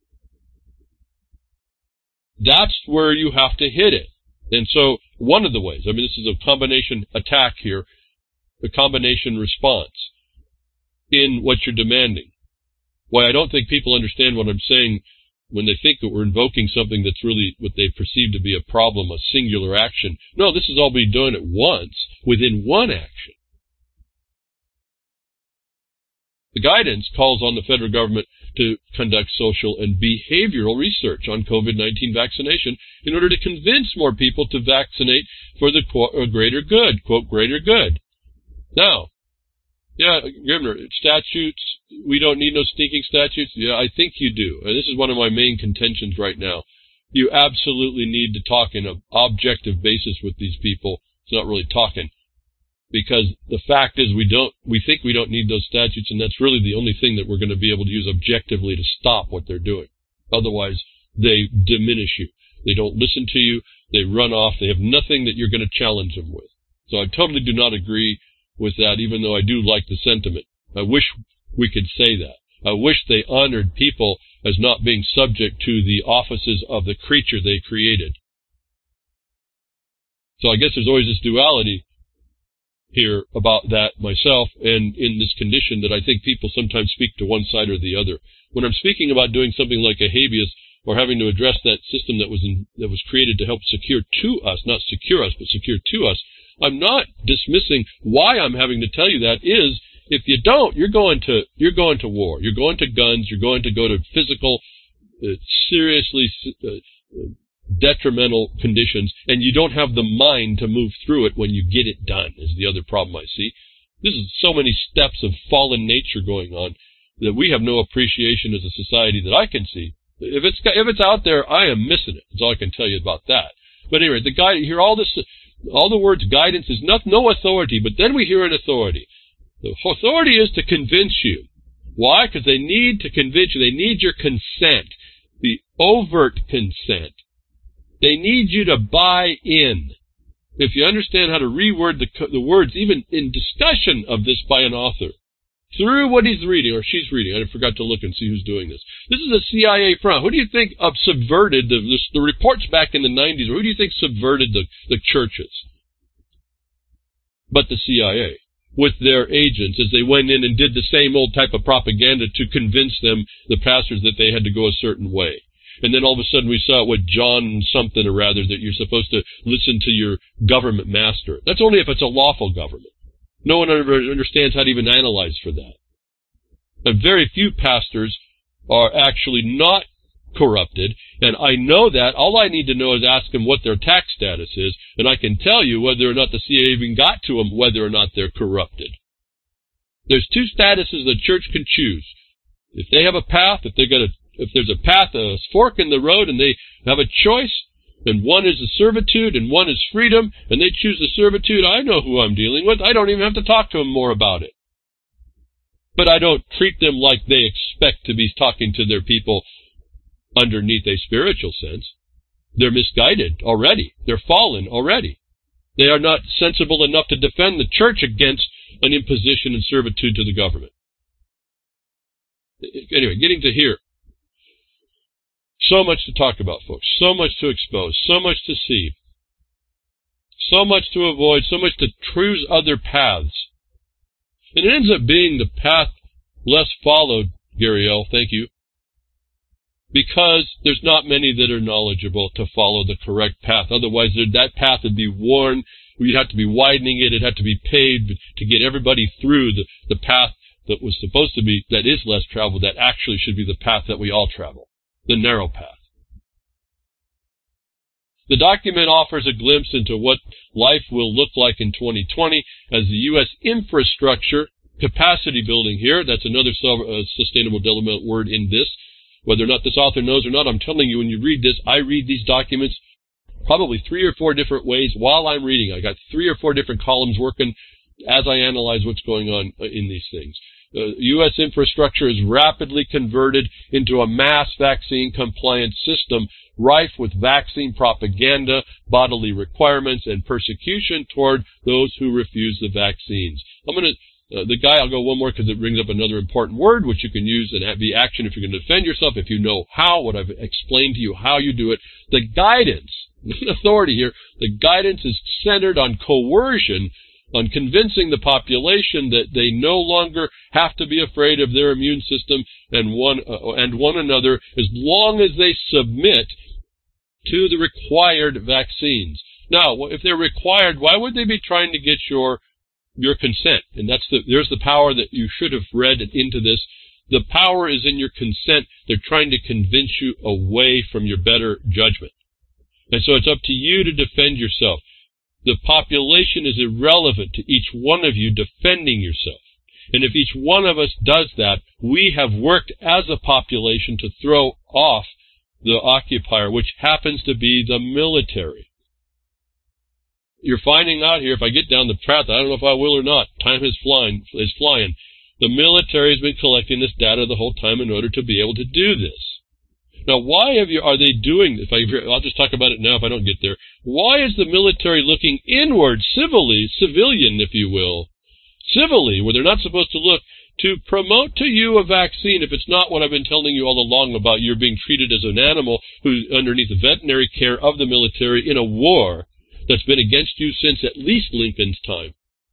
That's where you have to hit it. And so one of the ways, I mean, this is a combination attack here, a combination response in what you're demanding. Why I don't think people understand what I'm saying when they think that we're invoking something that's really what they perceive to be a problem, a singular action. No, this is all being done at once, within one action. The guidance calls on the federal government to conduct social and behavioral research on COVID nineteen vaccination in order to convince more people to vaccinate for the quote, greater good, quote, greater good. Now, yeah, Governor, statutes, we don't need no stinking statutes. Yeah, I think you do. And this is one of my main contentions right now. You absolutely need to talk in an objective basis with these people. It's not really talking. Because the fact is we don't, we think we don't need those statutes, and that's really the only thing that we're going to be able to use objectively to stop what they're doing. Otherwise, they diminish you. They don't listen to you. They run off. They have nothing that you're going to challenge them with. So I totally do not agree with that, even though I do like the sentiment. I wish we could say that. I wish they honored people as not being subject to the offices of the creature they created. So I guess there's always this duality here about that myself, and in this condition that I think people sometimes speak to one side or the other. When I'm speaking about doing something like a habeas or having to address that system that was in, that was created to help secure to us, not secure us, but secure to us, I'm not dismissing why I'm having to tell you that is, if you don't, you're going to, you're going to war. You're going to guns. You're going to go to physical, uh, seriously, uh, detrimental conditions, and you don't have the mind to move through it when you get it done, is the other problem I see. This is so many steps of fallen nature going on that we have no appreciation as a society that I can see. If it's, if it's out there, I am missing it. That's all I can tell you about that. But anyway, the guy, you hear all this, all the words guidance is not, no authority, but then we hear an authority. The authority is to convince you. Why? Because they need to convince you. They need your consent, the overt consent. They need you to buy in. If you understand how to reword the, the words, even in discussion of this by an author, through what he's reading, or she's reading, I forgot to look and see who's doing this. This is a C I A front. Who do you think uh, subverted the, the, the reports back in the nineties? Or who do you think subverted the, the churches? But the C I A, with their agents, as they went in and did the same old type of propaganda to convince them, the pastors, that they had to go a certain way. And then all of a sudden we saw it with John something or rather, that you're supposed to listen to your government master. That's only if it's a lawful government. No one ever understands how to even analyze for that. And very few pastors are actually not corrupted, and I know that. All I need to know is ask them what their tax status is, and I can tell you whether or not the C I A even got to them, whether or not they're corrupted. There's two statuses the church can choose. If they have a path, if they're going to If there's a path, a fork in the road, and they have a choice, and one is a servitude and one is freedom, and they choose the servitude, I know who I'm dealing with. I don't even have to talk to them more about it. But I don't treat them like they expect to be talking to their people underneath a spiritual sense. They're misguided already. They're fallen already. They are not sensible enough to defend the church against an imposition and servitude to the government. Anyway, getting to here. So much to talk about, folks. So much to expose. So much to see. So much to avoid. So much to choose other paths. And it ends up being the path less followed, Gary L., thank you, because there's not many that are knowledgeable to follow the correct path. Otherwise, that path would be worn. You'd have to be widening it. It'd have to be paved to get everybody through the, the path that was supposed to be, that is less traveled, that actually should be the path that we all travel. The narrow path. The document offers a glimpse into what life will look like in twenty twenty as the U S infrastructure capacity building here. That's another uh, sustainable development word in this. Whether or not this author knows or not, I'm telling you, when you read this, I read these documents probably three or four different ways while I'm reading. I got three or four different columns working as I analyze what's going on in these things. Uh, U S infrastructure is rapidly converted into a mass vaccine compliance system rife with vaccine propaganda, bodily requirements, and persecution toward those who refuse the vaccines. I'm going to, uh, the guy, I'll go one more because it brings up another important word, which you can use and be action if you're going to defend yourself, if you know how, what I've explained to you, how you do it. The guidance, authority here, the guidance is centered on coercion, on convincing the population that they no longer have to be afraid of their immune system and one uh, and one another as long as they submit to the required vaccines. Now, if they're required, why would they be trying to get your your consent? And that's the there's the power that you should have read into this. The power is in your consent. They're trying to convince you away from your better judgment. And so it's up to you to defend yourself. The population is irrelevant to each one of you defending yourself. And if each one of us does that, we have worked as a population to throw off the occupier, which happens to be the military. You're finding out here, if I get down the path, I don't know if I will or not, time is flying, is flying. The military has been collecting this data the whole time in order to be able to do this. Now, why have you, are they doing this? If I, I'll just talk about it now if I don't get there. Why is the military looking inward, civilly, civilian, if you will, civilly, where they're not supposed to look, to promote to you a vaccine if it's not what I've been telling you all along about you're being treated as an animal who's underneath the veterinary care of the military in a war that's been against you since at least Lincoln's time?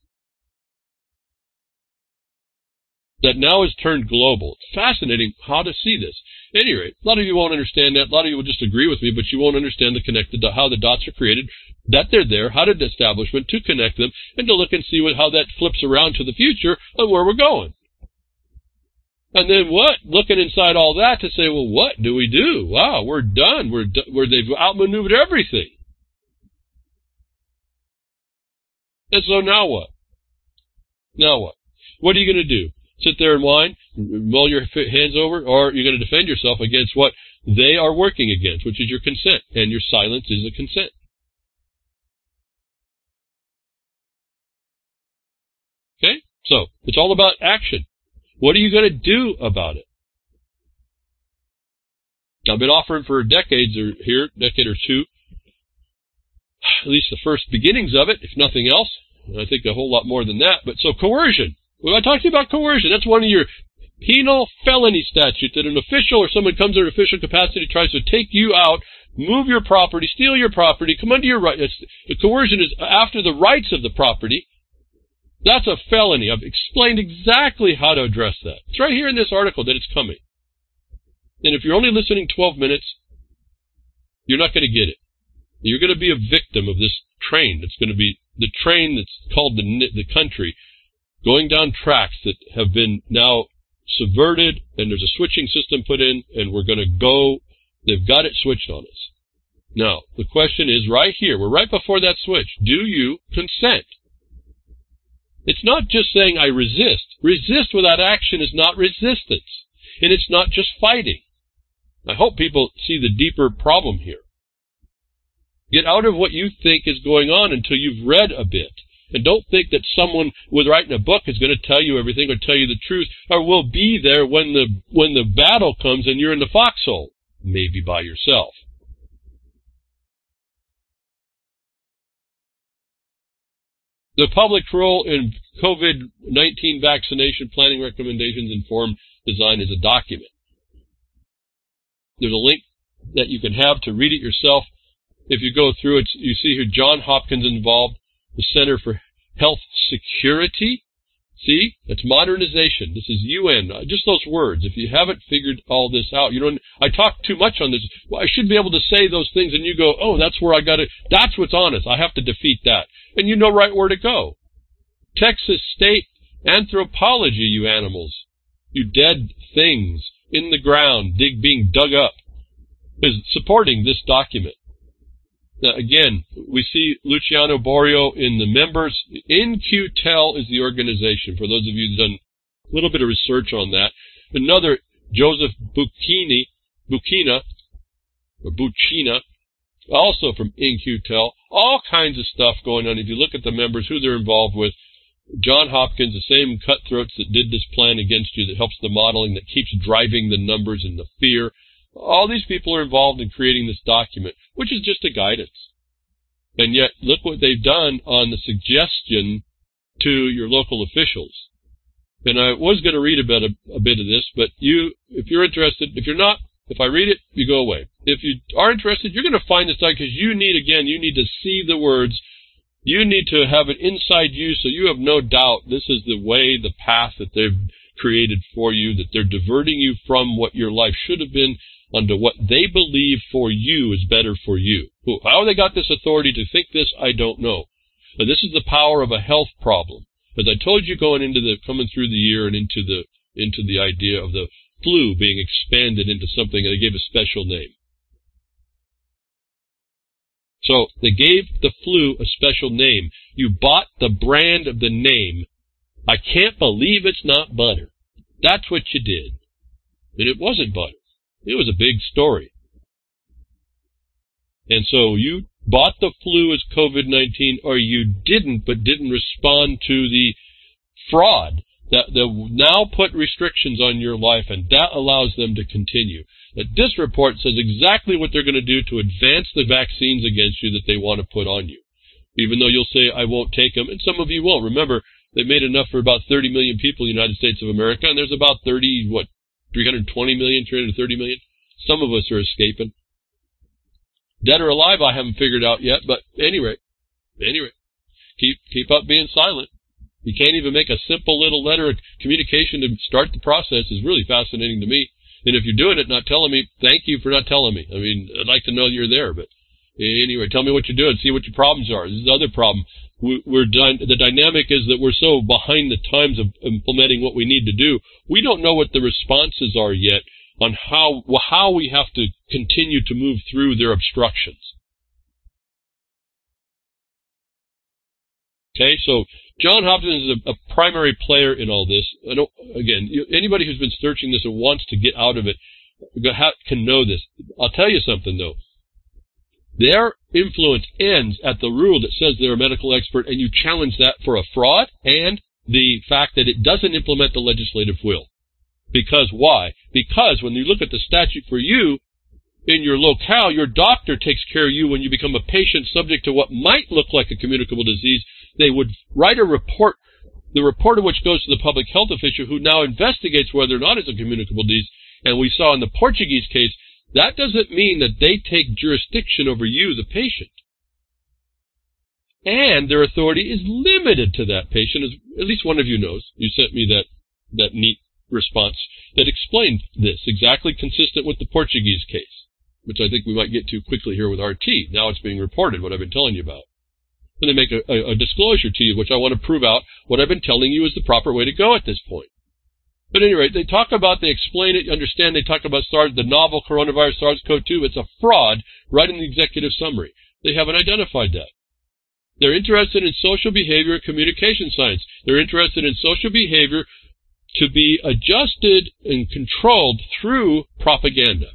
That now has turned global. It's fascinating how to see this. At any rate, a lot of you won't understand that. A lot of you will just agree with me, but you won't understand the connected, how the dots are created, that they're there, how did the establishment to connect them, and to look and see what, how that flips around to the future and where we're going. And then what? Looking inside all that to say, well, what do we do? Wow, we're done. We're do- where they've outmaneuvered everything. And so now what? Now what? What are you going to do? Sit there and whine, mull your hands over, or you're going to defend yourself against what they are working against, which is your consent, and your silence is a consent. Okay? So, it's all about action. What are you going to do about it? I've been offering for decades or here, decade or two, at least the first beginnings of it, if nothing else. And I think a whole lot more than that. But so coercion. Well, I talked to you about coercion. That's one of your penal felony statutes, that an official or someone comes in an official capacity, tries to take you out, move your property, steal your property, come under your right. The coercion is after the rights of the property. That's a felony. I've explained exactly how to address that. It's right here in this article that it's coming. And if you're only listening twelve minutes, you're not going to get it. You're going to be a victim of this train. It's going to be the train that's called the, the country, going down tracks that have been now subverted, and there's a switching system put in, and we're going to go, they've got it switched on us. Now, the question is right here, we're right before that switch. Do you consent? It's not just saying I resist. Resist without action is not resistance, and it's not just fighting. I hope people see the deeper problem here. Get out of what you think is going on until you've read a bit. And don't think that someone with writing a book is going to tell you everything or tell you the truth, or will be there when the when the battle comes and you're in the foxhole, maybe by yourself. The public's role in COVID nineteen vaccination planning recommendations informed design is a document. There's a link that you can have to read it yourself. If you go through it, you see here John Hopkins involved, the Center for Health Security. See, that's modernization. This is U N. Just those words. If you haven't figured all this out, you don't. I talk too much on this. Well, I should be able to say those things, and you go, "Oh, that's where I got it. That's what's on us. I have to defeat that." And you know right where to go. Texas State Anthropology, you animals, you dead things in the ground, dig being dug up, is supporting this document. Uh, again, we see Luciano Borio in the members. In Q T E L is the organization, for those of you who've done a little bit of research on that. Another, Joseph Bucchini, Bucchina, or Buccina, also from In Q T E L. All kinds of stuff going on. If you look at the members, who they're involved with, John Hopkins, the same cutthroats that did this plan against you, that helps the modeling, that keeps driving the numbers and the fear. All these people are involved in creating this document, which is just a guidance. And yet, look what they've done on the suggestion to your local officials. And I was going to read a bit of, a bit of this, but you, if you're interested, if you're not, if I read it, you go away. If you are interested, you're going to find this document, because you need, again, you need to see the words. You need to have it inside you, so you have no doubt this is the way, the path that they've created for you, that they're diverting you from what your life should have been onto what they believe for you is better for you. How they got this authority to think this, I don't know. But this is the power of a health problem. As I told you going into the, coming through the year and into the, into the idea of the flu being expanded into something, and they gave a special name. So they gave the flu a special name. You bought the brand of the name. I can't believe it's not butter. That's what you did. And it wasn't butter. It was a big story. And so you bought the flu as COVID nineteen, or you didn't, but didn't respond to the fraud that they now put restrictions on your life, and that allows them to continue. That this report says exactly what they're going to do to advance the vaccines against you that they want to put on you. Even though you'll say, I won't take them, and some of you won't. Remember, they made enough for about thirty million people in the United States of America, and there's about thirty, what, three hundred twenty million, three hundred thirty million? Some of us are escaping. Dead or alive, I haven't figured out yet, but anyway, anyway, keep, keep up being silent. You can't even make a simple little letter of communication to start the process is really fascinating to me. And if you're doing it, not telling me, thank you for not telling me. I mean, I'd like to know you're there, but anyway, tell me what you're doing, see what your problems are. This is the other problem. We're done. The dynamic is that we're so behind the times of implementing what we need to do. We don't know what the responses are yet on how, how we have to continue to move through their obstructions. Okay, so John Hopkins is a, a primary player in all this. I don't, again, you, anybody who's been searching this and wants to get out of it can know this. I'll tell you something, though. Their influence ends at the rule that says they're a medical expert, and you challenge that for a fraud and the fact that it doesn't implement the legislative will. Because why? Because when you look at the statute for you, in your locale, your doctor takes care of you when you become a patient subject to what might look like a communicable disease. They would write a report, the report of which goes to the public health official, who now investigates whether or not it's a communicable disease. And we saw in the Portuguese case, that doesn't mean that they take jurisdiction over you, the patient. And their authority is limited to that patient, as at least one of you knows. You sent me that, that neat response that explained this, exactly consistent with the Portuguese case, which I think we might get to quickly here with R T. Now it's being reported, what I've been telling you about. And they make a, a, a disclosure to you, which I want to prove out what I've been telling you is the proper way to go at this point. But at any rate, they talk about, they explain it, you understand, they talk about SARS, the novel coronavirus SARS CoV two. It's a fraud right in the executive summary. They haven't identified that. They're interested in social behavior and communication science. They're interested in social behavior to be adjusted and controlled through propaganda.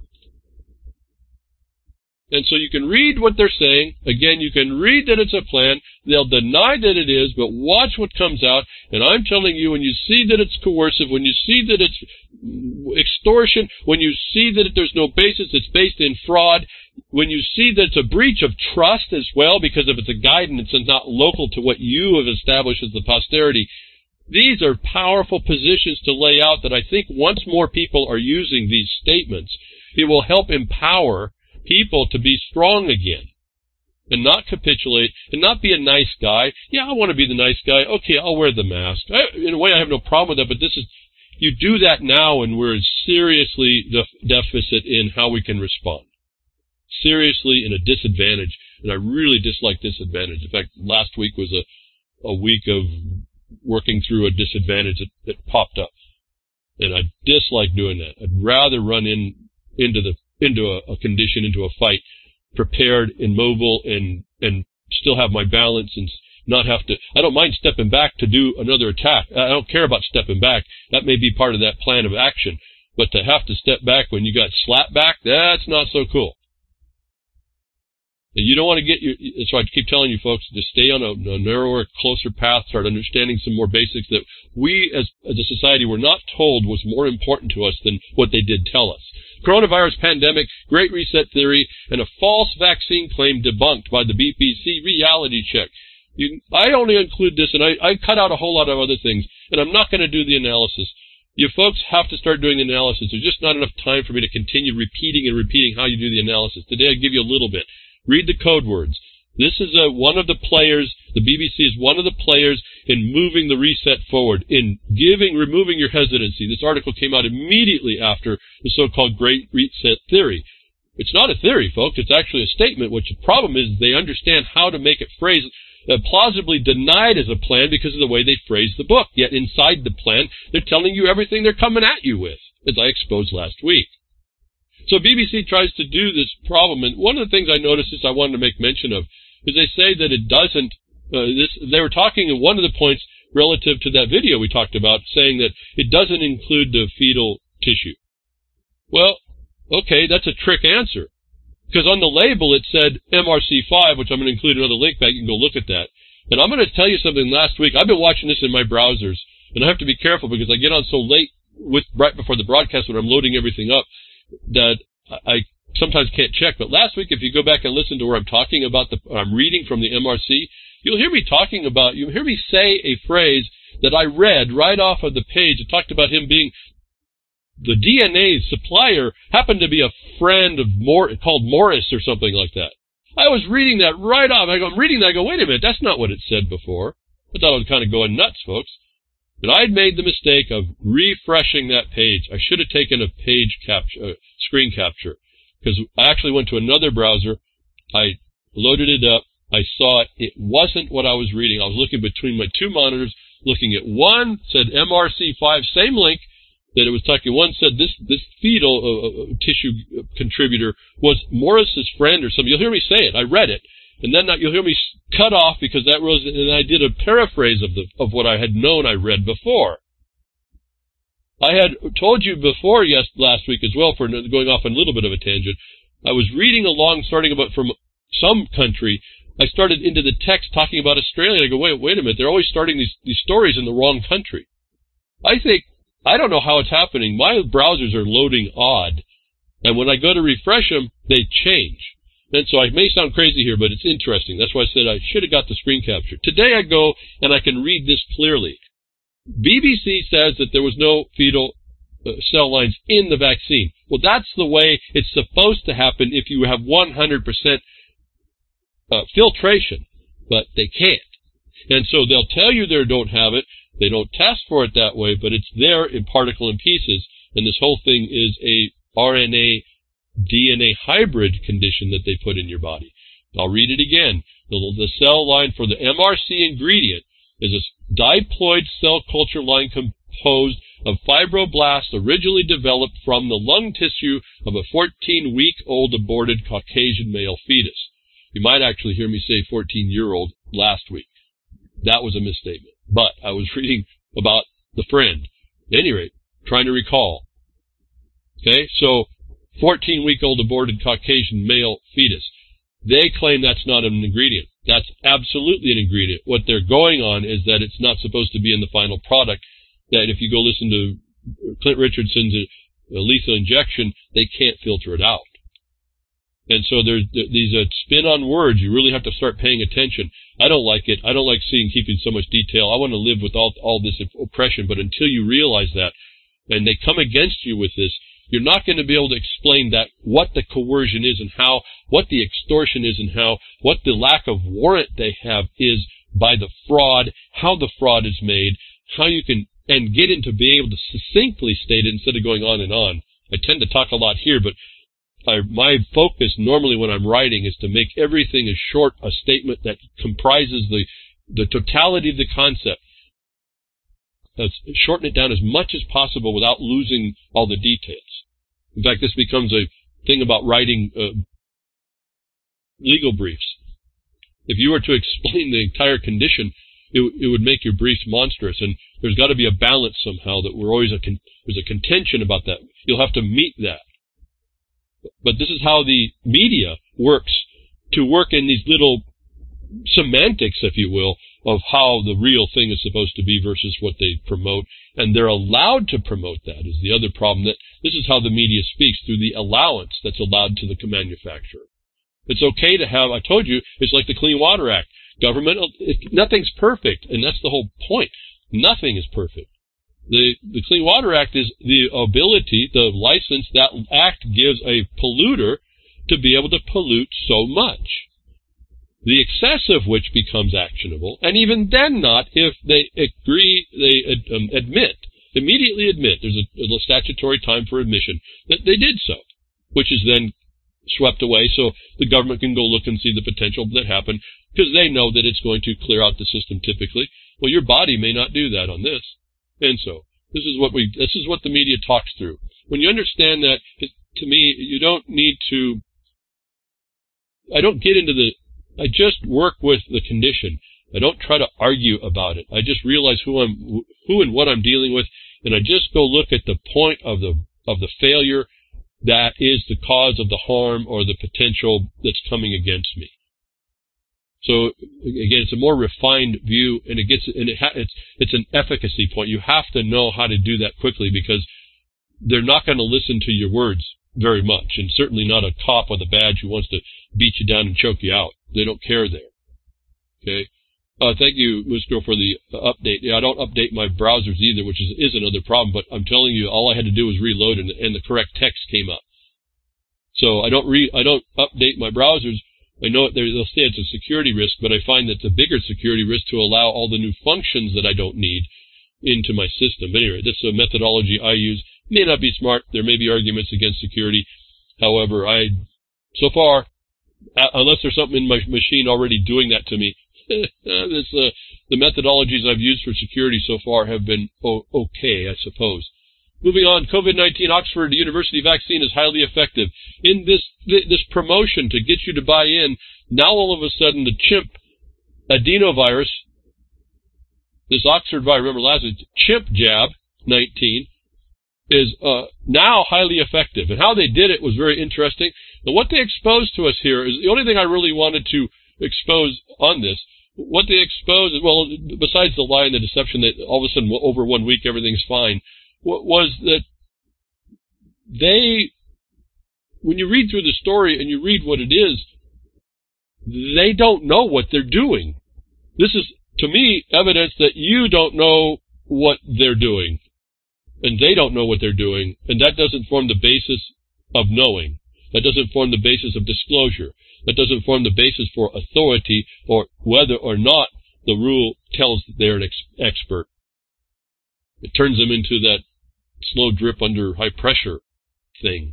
And so you can read what they're saying. Again, you can read that it's a plan. They'll deny that it is, but watch what comes out. And I'm telling you, when you see that it's coercive, when you see that it's extortion, when you see that there's no basis, it's based in fraud, when you see that it's a breach of trust as well, because if it's a guidance and not local to what you have established as the posterity, these are powerful positions to lay out that I think once more people are using these statements, it will help empower people to be strong again and not capitulate and not be a nice guy. Yeah, I want to be the nice guy. Okay, I'll wear the mask. I, in a way, I have no problem with that, but this is, you do that now and we're seriously def- deficit in how we can respond. Seriously in a disadvantage, and I really dislike disadvantage. In fact, last week was a, a week of working through a disadvantage that, that popped up, and I dislike doing that. I'd rather run in into the into a, a condition, into a fight, prepared and mobile and, and still have my balance and not have to, I don't mind stepping back to do another attack. I don't care about stepping back. That may be part of that plan of action. But to have to step back when you got slapped back, that's not so cool. And you don't want to get your, that's why I keep telling you folks, to stay on a, a narrower, closer path, start understanding some more basics that we as, as a society were not told was more important to us than what they did tell us. Coronavirus pandemic, Great Reset theory, and a false vaccine claim debunked by the B B C reality check. You, I only include this, and I, I cut out a whole lot of other things, and I'm not going to do the analysis. You folks have to start doing the analysis. There's just not enough time for me to continue repeating and repeating how you do the analysis. Today I give you a little bit. Read the code words. This is a, one of the players, the B B C is one of the players in moving the reset forward, in giving, removing your hesitancy. This article came out immediately after the so-called Great Reset theory. It's not a theory, folks. It's actually a statement, which the problem is they understand how to make it phrase uh, plausibly denied as a plan because of the way they phrase the book. Yet inside the plan, they're telling you everything they're coming at you with, as I exposed last week. So B B C tries to do this problem, and one of the things I noticed is I wanted to make mention of is they say that it doesn't, uh, this, they were talking in one of the points relative to that video we talked about, saying that it doesn't include the fetal tissue. Well, okay, that's a trick answer. Because on the label it said M R C five, which I'm going to include another link back, you can go look at that. And I'm going to tell you something last week. I've been watching this in my browsers, and I have to be careful because I get on so late with right before the broadcast when I'm loading everything up that I sometimes can't check. But last week, if you go back and listen to where I'm talking about the, I'm reading from the M R C, you'll hear me talking about, you'll hear me say a phrase that I read right off of the page. It talked about him being, the D N A supplier happened to be a friend of Mor called Morris or something like that. I was reading that right off. I go, I'm reading that. I go, wait a minute, that's not what it said before. I thought I was kind of going nuts, folks. But I'd made the mistake of refreshing that page. I should have taken a page capture, uh, screen capture, because I actually went to another browser. I loaded it up. I saw it. It wasn't what I was reading. I was looking between my two monitors, looking at one, said M R C five, same link that it was talking. One said this this fetal uh, tissue contributor was Morris's friend or something. You'll hear me say it. I read it. And then you'll hear me cut off because that was, and I did a paraphrase of the of what I had known I read before. I had told you before, yes, last week as well, for going off on a little bit of a tangent. I was reading along, starting about from some country. I started into the text talking about Australia. I go, wait, wait a minute. They're always starting these these stories in the wrong country. I think, I don't know how it's happening. My browsers are loading odd, and when I go to refresh them, they change. And so I may sound crazy here, but it's interesting. That's why I said I should have got the screen capture. Today I go and I can read this clearly. B B C says that there was no fetal uh, cell lines in the vaccine. Well, that's the way it's supposed to happen if you have one hundred percent uh, filtration, but they can't. And so they'll tell you they don't have it. They don't test for it that way, but it's there in particle and pieces. And this whole thing is a R N A D N A hybrid condition that they put in your body. I'll read it again. The, the cell line for the M R C ingredient is a diploid cell culture line composed of fibroblasts originally developed from the lung tissue of a fourteen-week-old aborted Caucasian male fetus. You might actually hear me say fourteen-year-old last week. That was a misstatement. But I was reading about the friend. At any rate, trying to recall. Okay, so fourteen-week-old aborted Caucasian male fetus. They claim that's not an ingredient. That's absolutely an ingredient. What they're going on is that it's not supposed to be in the final product, that if you go listen to Clint Richardson's uh, lethal injection, they can't filter it out. And so there's these uh, spin on words. You really have to start paying attention. I don't like it. I don't like seeing, keeping so much detail. I want to live with all, all this oppression, but until you realize that, and they come against you with this, you're not going to be able to explain that, what the coercion is and how, what the extortion is and how, what the lack of warrant they have is by the fraud, how the fraud is made, how you can, and get into being able to succinctly state it instead of going on and on. I tend to talk a lot here, but I, my focus normally when I'm writing is to make everything as short a statement that comprises the, the totality of the concept. Let's shorten it down as much as possible without losing all the details. In fact, this becomes a thing about writing uh, legal briefs. If you were to explain the entire condition, it, it would make your briefs monstrous. And there's got to be a balance somehow that we're always a con- there's a contention about that. You'll have to meet that. But this is how the media works, to work in these little semantics, if you will, of how the real thing is supposed to be versus what they promote. And they're allowed to promote that is the other problem. That this is how the media speaks, through the allowance that's allowed to the manufacturer. It's okay to have, I told you, it's like the Clean Water Act. Government, it, nothing's perfect, and that's the whole point. Nothing is perfect. The, the Clean Water Act is the ability, the license that act gives a polluter to be able to pollute so much. The excess of which becomes actionable, and even then not if they agree, they ad, um, admit, immediately admit, there's a, a statutory time for admission, that they did so, which is then swept away so the government can go look and see the potential that happened, because they know that it's going to clear out the system typically. Well, your body may not do that on this. And so, this is what we, this is what the media talks through. When you understand that, it, to me, you don't need to, I don't get into the, I just work with the condition. I don't try to argue about it. I just realize who I'm, who and what I'm dealing with, and I just go look at the point of the, of the failure that is the cause of the harm or the potential that's coming against me. So again, it's a more refined view, and it gets, and it ha- it's, it's an efficacy point. You have to know how to do that quickly, because they're not going to listen to your words very much, and certainly not a cop with a badge who wants to beat you down and choke you out. They don't care there. Okay. Uh, thank you, Moose Girl, for the uh, update. Yeah, I don't update my browsers either, which is, is another problem, but I'm telling you, all I had to do was reload, and, and the correct text came up. So I don't re, I don't update my browsers. I know it, they'll say it's a security risk, but I find that it's a bigger security risk to allow all the new functions that I don't need into my system. But anyway, this is a methodology I use. May not be smart. There may be arguments against security. However, I, so far, unless there's something in my machine already doing that to me, this, uh, the methodologies I've used for security so far have been o- okay, I suppose. Moving on, COVID nineteen Oxford University vaccine is highly effective. In this this promotion to get you to buy in, now all of a sudden the chimp adenovirus, this Oxford virus, remember last week, chimp jab nineteen, is uh, now highly effective. And how they did it was very interesting. And what they exposed to us here is the only thing I really wanted to expose on this. What they exposed, well, besides the lie and the deception that all of a sudden over one week everything's fine, was that they, when you read through the story and you read what it is, they don't know what they're doing. This is, to me, evidence that you don't know what they're doing, and they don't know what they're doing, and that doesn't form the basis of knowing. That doesn't form the basis of disclosure. That doesn't form the basis for authority or whether or not the rule tells that they're an ex- expert. It turns them into that slow drip under high pressure thing.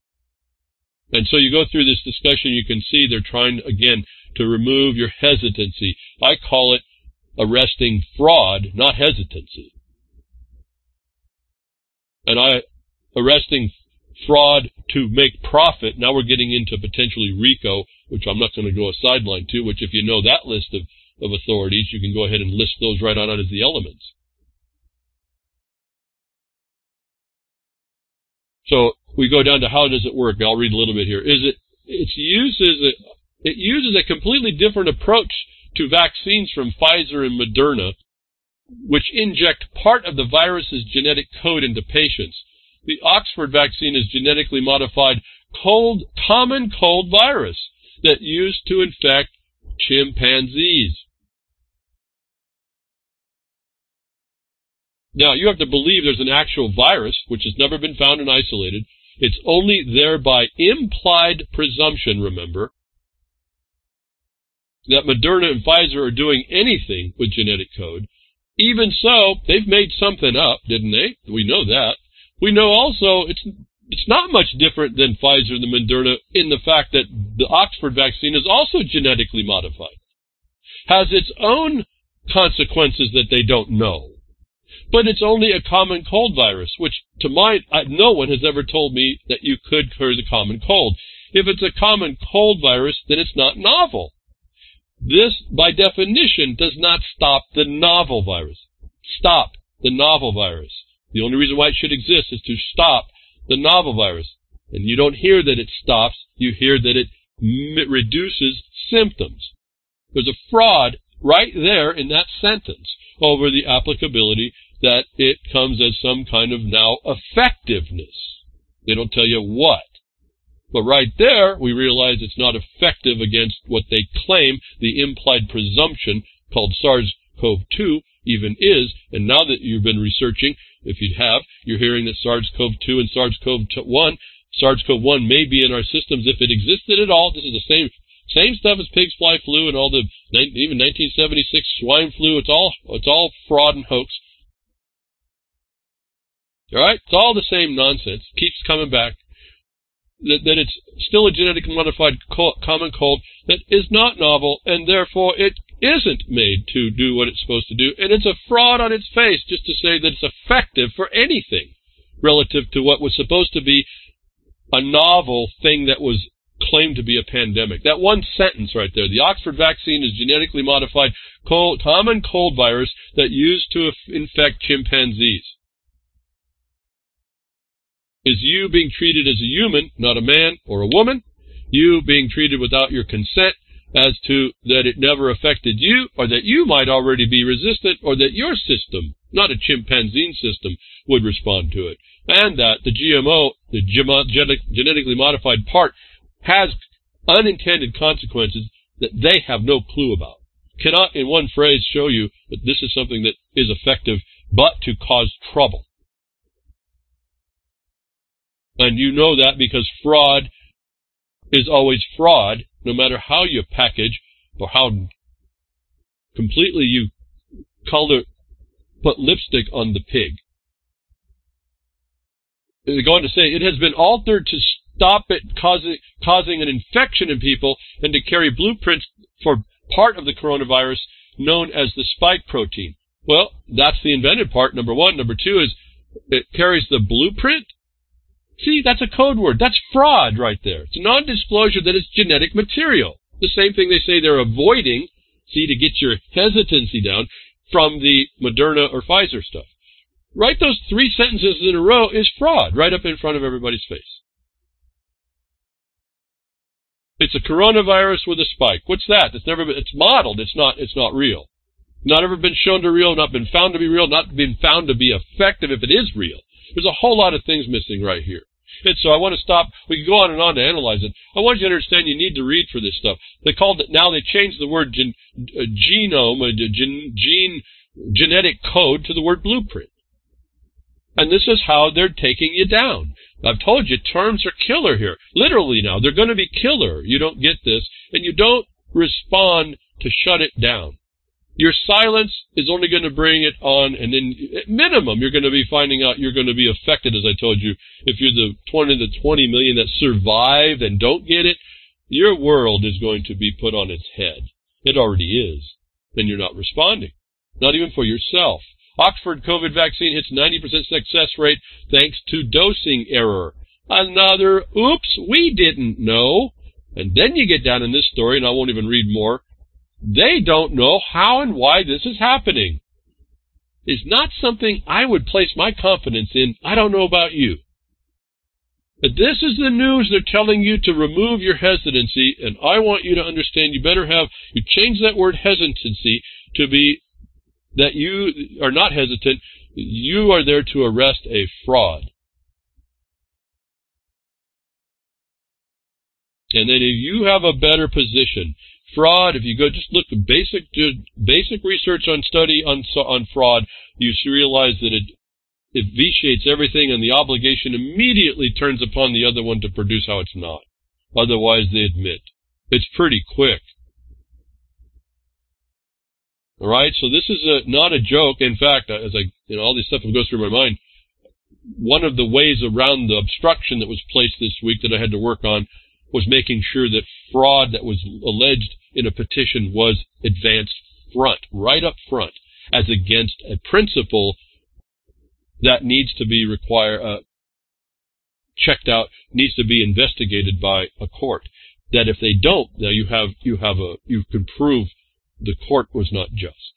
And so you go through this discussion, you can see they're trying, again, to remove your hesitancy. I call it arresting fraud, not hesitancy. And I, arresting fraud to make profit, now we're getting into potentially RICO, which I'm not going to go a sideline to, which if you know that list of, of authorities, you can go ahead and list those right on out as the elements. So we go down to how does it work. I'll read a little bit here. Is it? It's uses a, it uses a completely different approach to vaccines from Pfizer and Moderna, which inject part of the virus's genetic code into patients. The Oxford vaccine is genetically modified cold, common cold virus that used to infect chimpanzees. Now, you have to believe there's an actual virus, which has never been found and isolated. It's only there by implied presumption, remember, that Moderna and Pfizer are doing anything with genetic code. Even so, they've made something up, didn't they? We know that. We know also it's it's not much different than Pfizer and the Moderna in the fact that the Oxford vaccine is also genetically modified. Has its own consequences that they don't know. But it's only a common cold virus, which to my, I, no one has ever told me that you could cure the common cold. If it's a common cold virus, then it's not novel. This, by definition, does not stop the novel virus. Stop the novel virus. The only reason why it should exist is to stop the novel virus. And you don't hear that it stops, you hear that it m- reduces symptoms. There's a fraud right there in that sentence over the applicability that it comes as some kind of now effectiveness. They don't tell you what. But right there, we realize it's not effective against what they claim the implied presumption called SARS-C o V two even is. And now that you've been researching, if you have, you're hearing that SARS-C o V two and SARS-C o V one, SARS-C o V one may be in our systems if it existed at all. This is the same same stuff as pig's fly flu and all the even nineteen seventy-six swine flu. It's all it's all fraud and hoax. All right, it's all the same nonsense. Keeps coming back. That, that it's still a genetically modified co- common cold that is not novel, and therefore it isn't made to do what it's supposed to do, and it's a fraud on its face just to say that it's effective for anything relative to what was supposed to be a novel thing that was claimed to be a pandemic. That one sentence right there, the Oxford vaccine is genetically modified cold, common cold virus that used to infect chimpanzees. Is you being treated as a human, not a man or a woman, you being treated without your consent as to that it never affected you, or that you might already be resistant, or that your system, not a chimpanzee system, would respond to it. And that the G M O, the genetically modified part, has unintended consequences that they have no clue about. Cannot in one phrase show you that this is something that is effective, but to cause trouble. And you know that because fraud is always fraud, no matter how you package or how completely you color, put lipstick on the pig. They're going to say it has been altered to stop it causing, causing an infection in people and to carry blueprints for part of the coronavirus known as the spike protein. Well, that's the invented part, number one. Number two is it carries the blueprint. See, that's a code word. That's fraud right there. It's a non-disclosure that it's genetic material. The same thing they say they're avoiding, see, to get your hesitancy down from the Moderna or Pfizer stuff. Write those three sentences in a row is fraud right up in front of everybody's face. It's a coronavirus with a spike. What's that? It's never been, it's modeled. It's not, it's not real. Not ever been shown to real, not been found to be real, not been found to be effective if it is real. There's a whole lot of things missing right here. And so I want to stop. We can go on and on to analyze it. I want you to understand you need to read for this stuff. They called it, now they changed the word gen, uh, genome, uh, gen, gene, genetic code to the word blueprint. And this is how they're taking you down. I've told you, terms are killer here. Literally now, they're going to be killer. You don't get this, and you don't respond to shut it down. Your silence is only going to bring it on, and then at minimum, you're going to be finding out you're going to be affected, as I told you. If you're the twenty to twenty million that survived and don't get it, your world is going to be put on its head. It already is, and you're not responding, not even for yourself. Oxford COVID vaccine hits ninety percent success rate thanks to dosing error. Another, oops, we didn't know. And then you get down in this story, and I won't even read more. They don't know how and why this is happening. It's not something I would place my confidence in. I don't know about you. But this is the news they're telling you to remove your hesitancy, and I want you to understand you better have, you change that word hesitancy to be that you are not hesitant. You are there to arrest a fraud. And then if you have a better position, fraud, if you go just look at basic basic research on study on on fraud, you realize that it it vitiates everything, and the obligation immediately turns upon the other one to produce how it's not. Otherwise, they admit. It's pretty quick. All right, so this is a, not a joke. In fact, as I, you know, all this stuff goes through my mind, one of the ways around the obstruction that was placed this week that I had to work on was making sure that fraud that was alleged in a petition was advanced front, right up front, as against a principle that needs to be require, uh, checked out, needs to be investigated by a court. That if they don't, now you have you have a you can prove the court was not just.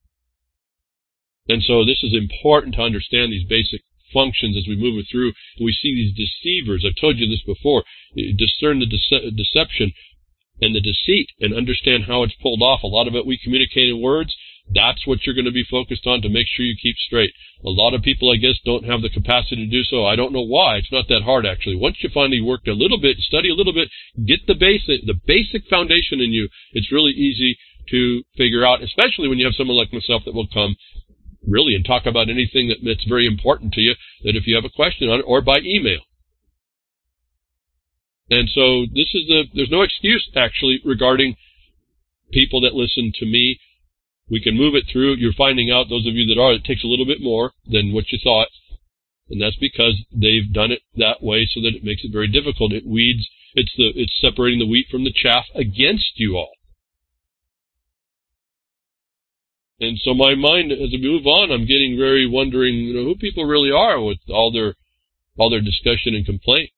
And so this is important to understand these basic functions as we move it through. And we see these deceivers. I've told you this before. Discern the dece- deception and the deceit and understand how it's pulled off. A lot of it we communicate in words. That's what you're going to be focused on to make sure you keep straight. A lot of people, I guess, don't have the capacity to do so. I don't know why. It's not that hard, actually. Once you finally work a little bit, study a little bit, get the basic, the basic foundation in you, it's really easy to figure out, especially when you have someone like myself that will come really and talk about anything that, that's very important to you, that if you have a question on it, or by email. And so this is the, there's no excuse, actually, regarding people that listen to me. We can move it through. You're finding out, those of you that are, it takes a little bit more than what you thought. And that's because they've done it that way so that it makes it very difficult. It weeds, it's the, it's separating the wheat from the chaff against you all. And so my mind, as we move on, I'm getting very wondering, you know, who people really are with all their, all their discussion and complaint.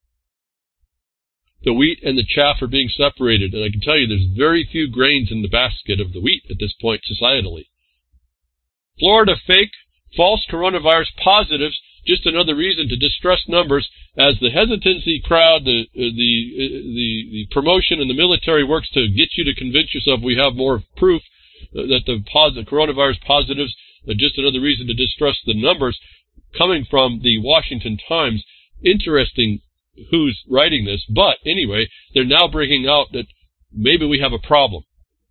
The wheat and the chaff are being separated, and I can tell you there's very few grains in the basket of the wheat at this point societally. Florida fake, false coronavirus positives, just another reason to distrust numbers as the hesitancy crowd, the, the, the, the promotion and the military works to get you to convince yourself we have more proof that the positive, coronavirus positives are just another reason to distrust the numbers coming from the Washington Times. Interesting who's writing this, but anyway, they're now bringing out that maybe we have a problem.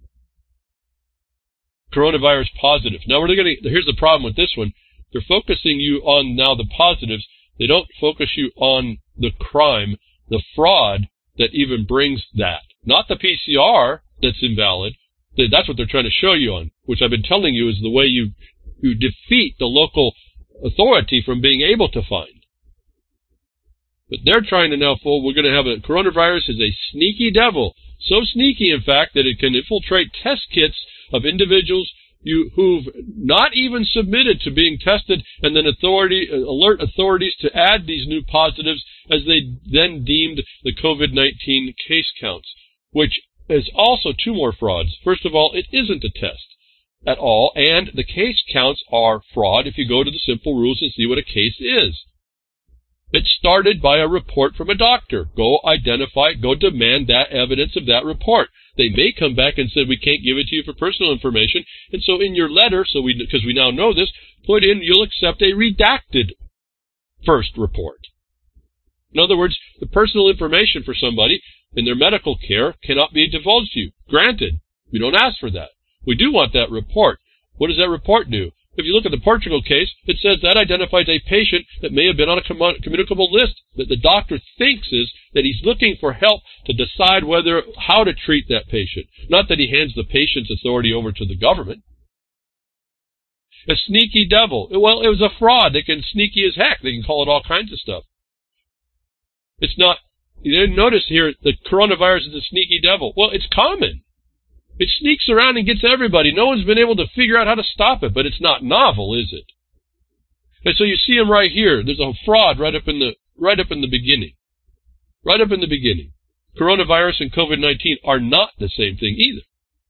Coronavirus positives. Now we're going to, here's the problem with this one. They're focusing you on now the positives. They don't focus you on the crime, the fraud that even brings that. Not the P C R that's invalid. That's what they're trying to show you on, which I've been telling you is the way you, you defeat the local authority from being able to find. But they're trying to now fool, we're going to have a coronavirus is a sneaky devil. So sneaky, in fact, that it can infiltrate test kits of individuals you, who've not even submitted to being tested, and then authority, alert authorities to add these new positives as they then deemed the COVID nineteen case counts, which is also two more frauds. First of all, it isn't a test at all, and the case counts are fraud if you go to the simple rules and see what a case is. It's started by a report from a doctor. Go identify, go demand that evidence of that report. They may come back and say, we can't give it to you for personal information. And so in your letter, so we, because we now know this, put in, you'll accept a redacted first report. In other words, the personal information for somebody in their medical care cannot be divulged to you. Granted, we don't ask for that. We do want that report. What does that report do? If you look at the Portugal case, it says that identifies a patient that may have been on a communicable list that the doctor thinks is that he's looking for help to decide whether, how to treat that patient. Not that he hands the patient's authority over to the government. A sneaky devil. Well, it was a fraud. They can sneaky as heck. They can call it all kinds of stuff. It's not, you didn't notice here, the coronavirus is a sneaky devil. Well, it's common. It sneaks around and gets everybody. No one's been able to figure out how to stop it, but it's not novel, is it? And so you see him right here. There's a fraud right up in the right up in the beginning. Right up in the beginning. Coronavirus and COVID nineteen are not the same thing either.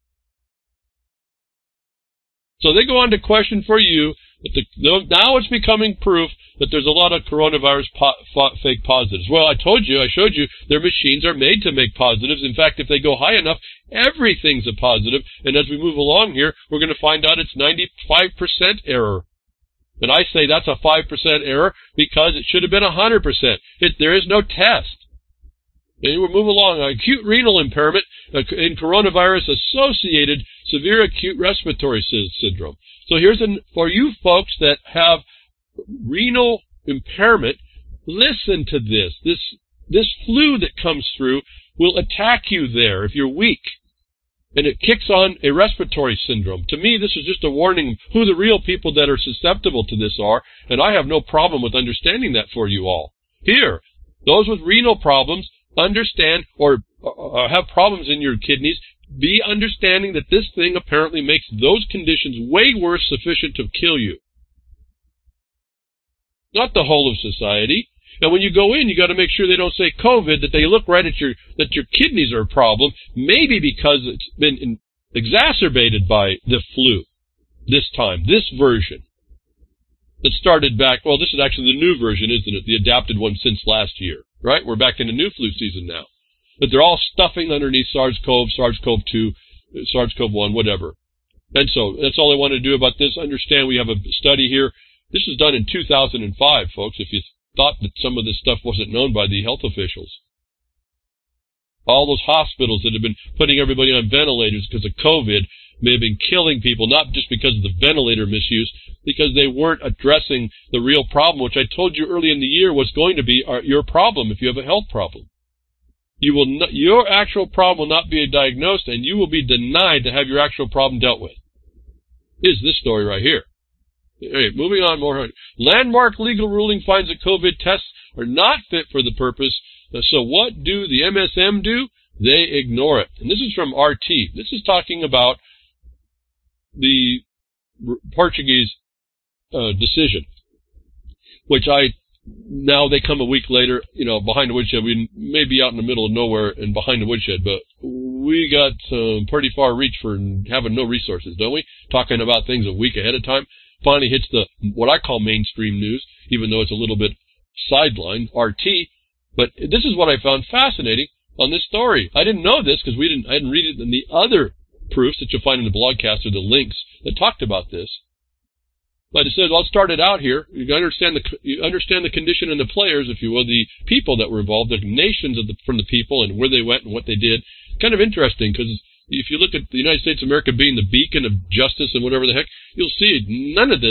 So they go on to question for you that the, now it's becoming proof that there's a lot of coronavirus po, fake positives. Well, I told you, I showed you, their machines are made to make positives. In fact, if they go high enough, everything's a positive. And as we move along here, we're going to find out it's ninety-five percent error. And I say that's a five percent error because it should have been one hundred percent. It, there is no test. And we'll move along. Acute renal impairment in coronavirus-associated severe acute respiratory syndrome. So here's an, for you folks that have renal impairment, listen to this. This, this flu that comes through will attack you there if you're weak. And it kicks on a respiratory syndrome. To me, this is just a warning who the real people that are susceptible to this are, and I have no problem with understanding that for you all. Here, those with renal problems, understand, or uh, have problems in your kidneys, be understanding that this thing apparently makes those conditions way worse, sufficient to kill you. Not the whole of society. And when you go in, you got to make sure they don't say COVID, that they look right at your, that your kidneys are a problem, maybe because it's been in, exacerbated by the flu this time, this version that started back, well, this is actually the new version, isn't it? The adapted one since last year, right? We're back in the new flu season now. But they're all stuffing underneath SARS-CoV, SARS-CoV two, SARS-CoV one, whatever. And so that's all I want to do about this. Understand we have a study here. This was done in two thousand five, folks, if you thought that some of this stuff wasn't known by the health officials. All those hospitals that have been putting everybody on ventilators because of COVID may have been killing people, not just because of the ventilator misuse, because they weren't addressing the real problem, which I told you early in the year was going to be our, your problem if you have a health problem. You will not, your actual problem will not be diagnosed, and you will be denied to have your actual problem dealt with. Is this story right here. Right, moving on more. Landmark legal ruling finds that COVID tests are not fit for the purpose. So what do the M S M do? They ignore it. And this is from R T. This is talking about the Portuguese uh, decision, which I, now they come a week later, you know, behind the woodshed. We may be out in the middle of nowhere and behind the woodshed, but we got um, pretty far reach for having no resources, don't we? Talking about things a week ahead of time. Finally hits the, what I call mainstream news, even though it's a little bit sidelined, R T. But this is what I found fascinating on this story. I didn't know this because we didn't, I didn't read it in the other proofs that you'll find in the blogcast or the links that talked about this. But it says, I'll start it out here. You understand the, you understand the condition and the players, if you will, the people that were involved, the nations of the, from the people and where they went and what they did. Kind of interesting because if you look at the United States of America being the beacon of justice and whatever the heck, you'll see none of this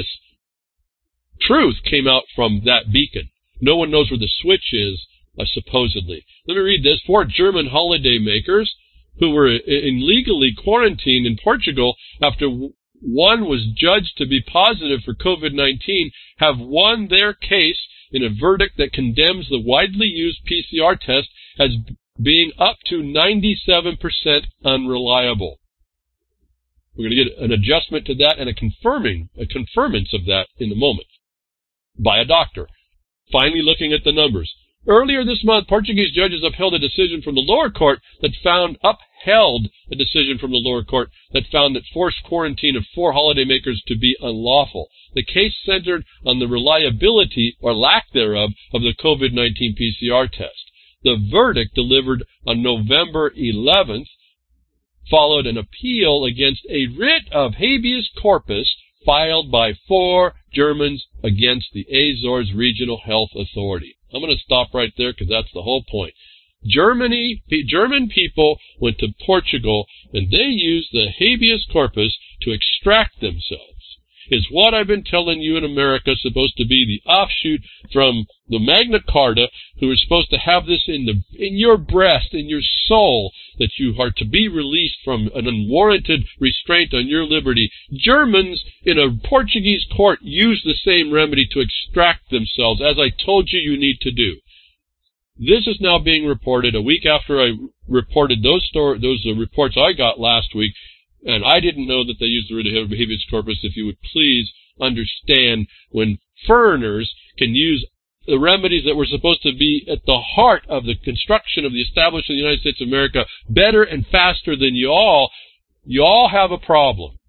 truth came out from that beacon. No one knows where the switch is, uh, supposedly. Let me read this. Four German holiday makers who were illegally quarantined in Portugal after one was judged to be positive for COVID nineteen have won their case in a verdict that condemns the widely used P C R test as being up to ninety-seven percent unreliable. We're going to get an adjustment to that and a confirming, a confirmance of that in a moment by a doctor. Finally looking at the numbers. Earlier this month, Portuguese judges upheld a decision from the lower court that found, upheld a decision from the lower court that found that forced quarantine of four holidaymakers to be unlawful. The case centered on the reliability, or lack thereof, of the COVID nineteen P C R test. The verdict, delivered on November eleventh, followed an appeal against a writ of habeas corpus filed by four Germans against the Azores Regional Health Authority. I'm going to stop right there because that's the whole point. Germany, German people went to Portugal and they used the habeas corpus to extract themselves. Is what I've been telling you in America supposed to be the offshoot from the Magna Carta, who are supposed to have this in the in your breast, in your soul, that you are to be released from an unwarranted restraint on your liberty. Germans in a Portuguese court use the same remedy to extract themselves, as I told you you need to do. This is now being reported a week after I reported those story, those uh, reports I got last week. And I didn't know that they used the writ of habeas corpus. If you would please understand, when foreigners can use the remedies that were supposed to be at the heart of the construction of the establishment of the United States of America better and faster than you all, you all have a problem.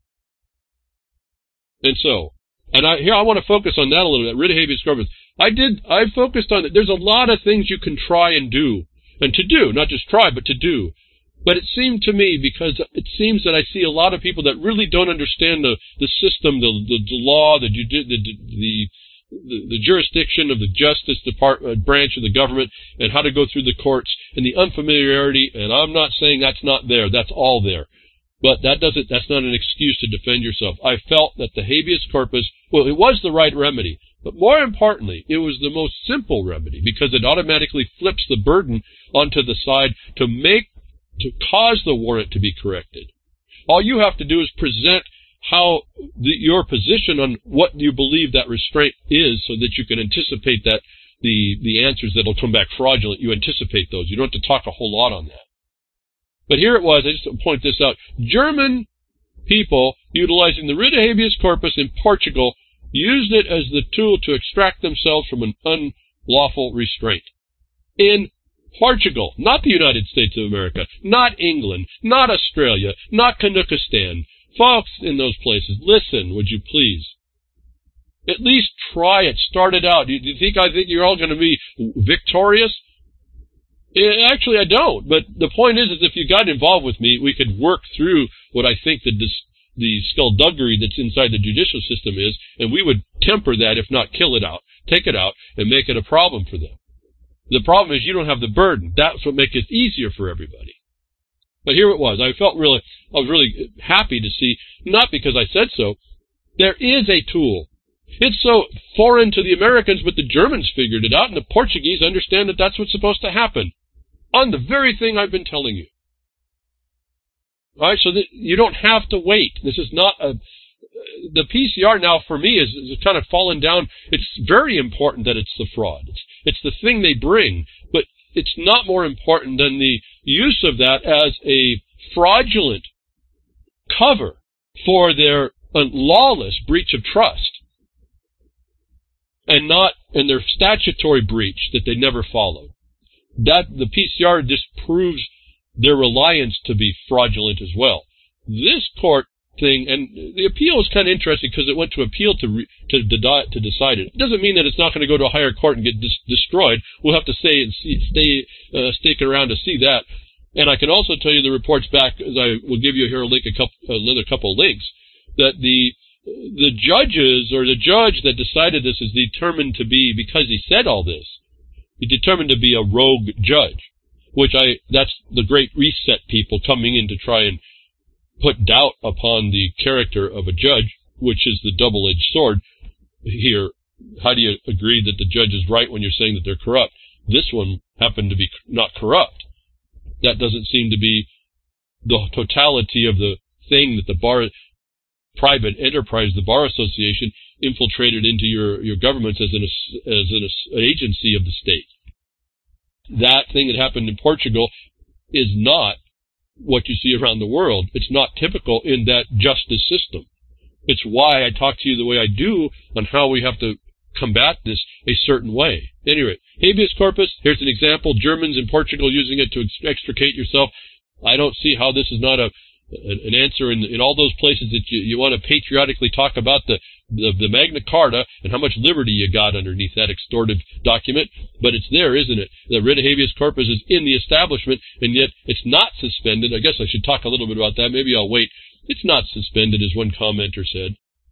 And so, and I, here I want to focus on that a little bit, writ of habeas corpus. I did, I focused on it. There's a lot of things you can try and do, and to do, not just try, but to do. But it seemed to me, because it seems that I see a lot of people that really don't understand the, the system, the, the, the law, the, the, the, the, the jurisdiction of the Justice Department branch of the government, and how to go through the courts, and the unfamiliarity. And I'm not saying that's not there. That's all there. But that doesn't, that's not an excuse to defend yourself. I felt that the habeas corpus, well, it was the right remedy. But more importantly, it was the most simple remedy, because it automatically flips the burden onto the side to make to cause the warrant to be corrected. All you have to do is present how the, your position on what you believe that restraint is, so that you can anticipate that the, the answers that will come back fraudulent, you anticipate those. You don't have to talk a whole lot on that. But here it was, I just want to point this out. German people, utilizing the writ of habeas corpus in Portugal, used it as the tool to extract themselves from an lawful restraint. In Portugal, not the United States of America, not England, not Australia, not Kazakhstan. Folks in those places, listen, would you please? At least try it. Start it out. Do you think I think you're all going to be victorious? Actually, I don't. But the point is, is if you got involved with me, we could work through what I think the the skullduggery that's inside the judicial system is, and we would temper that, if not kill it out, take it out, and make it a problem for them. The problem is you don't have the burden. That's what makes it easier for everybody. But here it was. I felt really, I was really happy to see, not because I said so, there is a tool. It's so foreign to the Americans, but the Germans figured it out, and the Portuguese understand that that's what's supposed to happen. On the very thing I've been telling you. All right, so that you don't have to wait. This is not a... The P C R now, for me, is, is kind of fallen down. It's very important that it's the fraud. It's, it's the thing they bring, but it's not more important than the use of that as a fraudulent cover for their lawless breach of trust, and not in their statutory breach that they never followed. That the P C R disproves their reliance to be fraudulent as well. This court thing, and the appeal is kind of interesting because it went to appeal to re, to, to decide it. It doesn't mean that it's not going to go to a higher court and get dis, destroyed. We'll have to stay and see, stay uh, stick around to see that. And I can also tell you the reports back, as I will give you here a link, a couple, another couple of links, that the the judges or the judge that decided this is determined to be, because he said all this, he's determined to be a rogue judge, which I, that's the Great Reset people coming in to try and put doubt upon the character of a judge, which is the double-edged sword here. How do you agree that the judge is right when you're saying that they're corrupt? This one happened to be not corrupt. That doesn't seem to be the totality of the thing that the bar, private enterprise, the Bar Association, infiltrated into your, your governments as an, as an, an agency of the state. That thing that happened in Portugal is not what you see around the world. It's not typical in that justice system. It's why I talk to you the way I do on how we have to combat this a certain way. Anyway, habeas corpus, here's an example. Germans in Portugal using it to extricate yourself. I don't see how this is not a an answer in, in all those places that you, you want to patriotically talk about the, the, the Magna Carta and how much liberty you got underneath that extortive document. But it's there, isn't it? The writ of habeas corpus is in the establishment, and yet it's not suspended. I guess I should talk a little bit about that. Maybe I'll wait. It's not suspended, as one commenter said.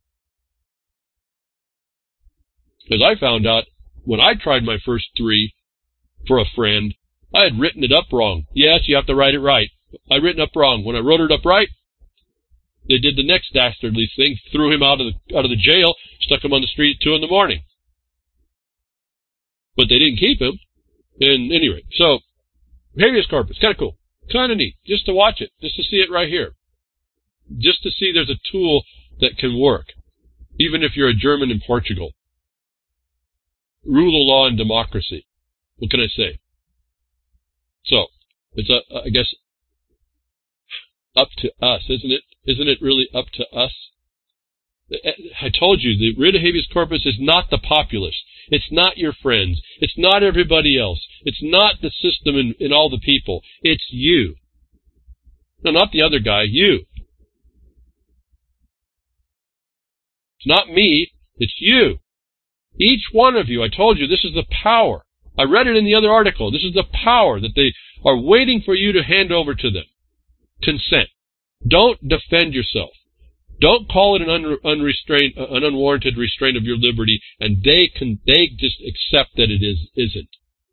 Because I found out when I tried my first three for a friend, I had written it up wrong. Yes, you have to write it right. I written up wrong. When I wrote it up right, they did the next dastardly thing, threw him out of the out of the jail, stuck him on the street at two in the morning. But they didn't keep him. And anyway, so habeas corpus, kind of cool, kind of neat, just to watch it, just to see it right here, just to see there's a tool that can work, even if you're a German in Portugal. Rule of law and democracy. What can I say? So it's a, I guess, up to us, isn't it? Isn't it really up to us? I told you, the writ of habeas corpus is not the populace. It's not your friends. It's not everybody else. It's not the system and, and all the people. It's you. No, not the other guy, you. It's not me. It's you. Each one of you, I told you, this is the power. I read it in the other article. This is the power that they are waiting for you to hand over to them. Consent. Don't defend yourself. Don't call it an un unrestrained, uh, an unwarranted restraint of your liberty, and they can they just accept that it is isn't.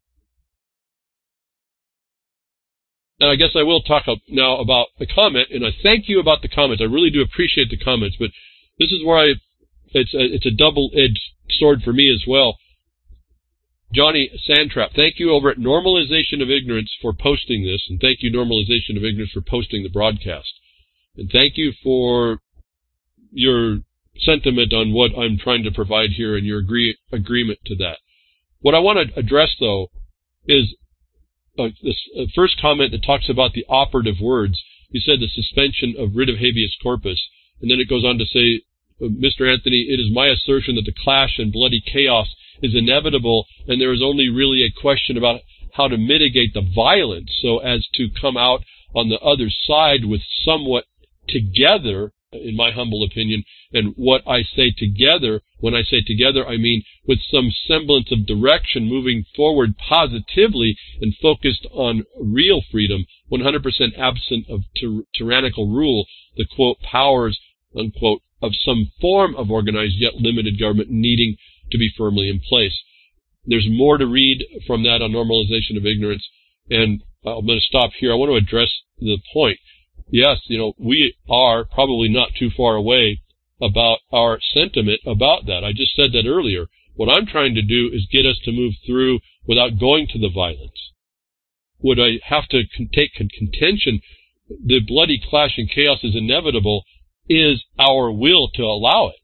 And I guess I will talk now about the comment, and I thank you about the comments. I really do appreciate the comments, but this is where I it's a, it's a double-edged sword for me as well. Johnny Sandtrap, thank you over at Normalization of Ignorance for posting this, and thank you, Normalization of Ignorance, for posting the broadcast. And thank you for your sentiment on what I'm trying to provide here and your agree, agreement to that. What I want to address, though, is uh, this uh, first comment that talks about the operative words. You said the suspension of writ of habeas corpus, and then it goes on to say, uh, Mister Anthony, it is my assertion that the clash and bloody chaos is inevitable, and there is only really a question about how to mitigate the violence so as to come out on the other side with somewhat together, in my humble opinion. And what I say together, when I say together, I mean with some semblance of direction, moving forward positively and focused on real freedom, one hundred percent absent of tyr- tyrannical rule, the quote powers, unquote, of some form of organized yet limited government needing to be firmly in place. There's more to read from that on normalization of ignorance, and I'm going to stop here. I want to address the point. Yes, you know, we are probably not too far away about our sentiment about that. I just said that earlier. What I'm trying to do is get us to move through without going to the violence. Would I have to con- take con- contention, the bloody clash and chaos is inevitable, is our will to allow it.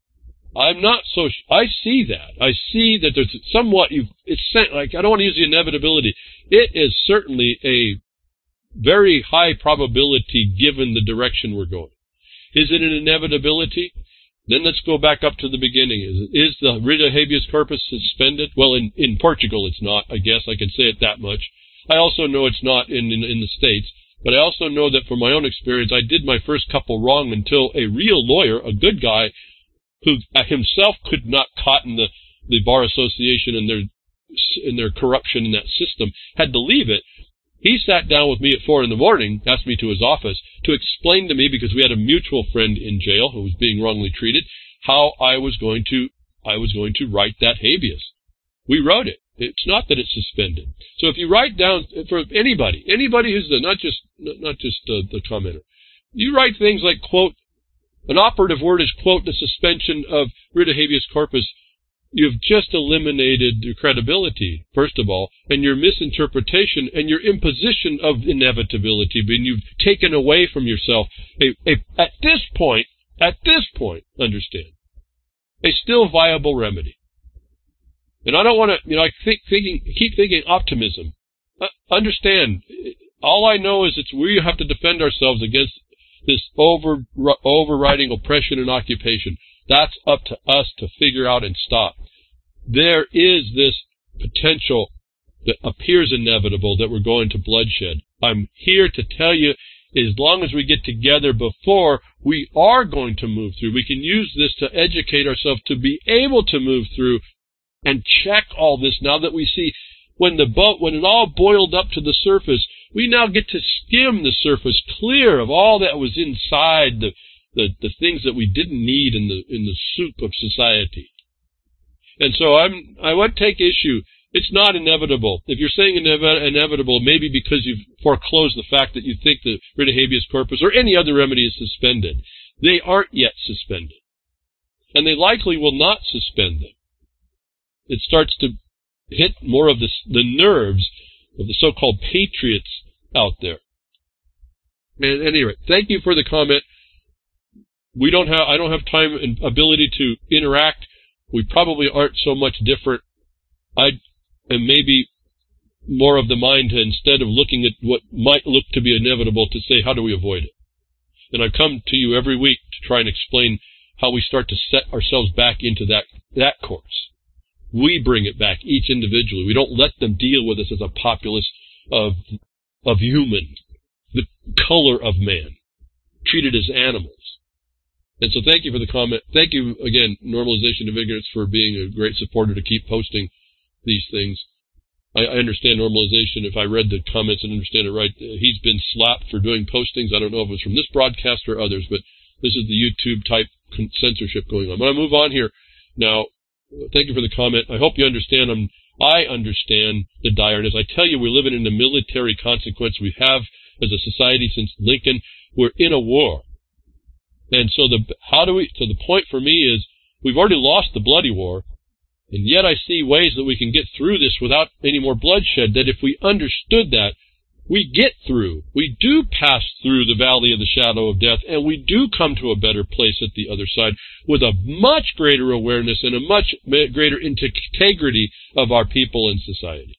I'm not so, sh- I see that. I see that there's somewhat, you've, it's like, I don't want to use the inevitability. It is certainly a very high probability given the direction we're going. Is it an inevitability? Then let's go back up to the beginning. Is, is the writ of habeas corpus suspended? Well, in, in Portugal it's not, I guess I can say it that much. I also know it's not in, in, in the States, but I also know that from my own experience, I did my first couple wrong until a real lawyer, a good guy, who himself could not cotton the, the Bar Association and their, and their corruption in that system, had to leave it. He sat down with me at four in the morning, asked me to his office, to explain to me, because we had a mutual friend in jail who was being wrongly treated, how I was going to, I was going to write that habeas. We wrote it. It's not that it's suspended. So if you write down, for anybody, anybody who's the, not just, not just uh, the commenter, you write things like, quote, an operative word is, quote, the suspension of writ of habeas corpus. You've just eliminated your credibility, first of all, and your misinterpretation and your imposition of inevitability, but you've taken away from yourself a, a, at this point, at this point, understand, a still viable remedy. And I don't want to, you know, I think, thinking, keep thinking optimism. Uh, understand, all I know is it's we have to defend ourselves against this over, overriding oppression and occupation. That's up to us to figure out and stop. There is this potential that appears inevitable that we're going to bloodshed. I'm here to tell you, as long as we get together before, we are going to move through. We can use this to educate ourselves to be able to move through and check all this now that we see when the boat, when it all boiled up to the surface, we now get to skim the surface clear of all that was inside the The, the things that we didn't need in the in the soup of society. And so I'm I would take issue. It's not inevitable. If you're saying inev- inevitable, maybe because you've foreclosed the fact that you think the writ of habeas corpus or any other remedy is suspended. They aren't yet suspended. And they likely will not suspend them. It starts to hit more of the, the nerves of the so-called patriots out there. And at any rate, thank you for the comment. We don't have, I don't have time and ability to interact. We probably aren't so much different. I am maybe more of the mind to, instead of looking at what might look to be inevitable, to say, how do we avoid it? And I come to you every week to try and explain how we start to set ourselves back into that, that course. We bring it back, each individually. We don't let them deal with us as a populace of, of human, the color of man, treated as animals. And so thank you for the comment. Thank you, again, Normalization of Ignorance, for being a great supporter to keep posting these things. I, I understand Normalization. If I read the comments and understand it right, he's been slapped for doing postings. I don't know if it was from this broadcast or others, but this is the YouTube-type censorship going on. But I move on here. Now, thank you for the comment. I hope you understand. I'm, I understand the direness. I tell you, we're living in the military consequence we have as a society since Lincoln. We're in a war. And so the how do we? So the point for me is we've already lost the bloody war, and yet I see ways that we can get through this without any more bloodshed. That if we understood that, we get through. We do pass through the valley of the shadow of death, and we do come to a better place at the other side with a much greater awareness and a much greater integrity of our people and society.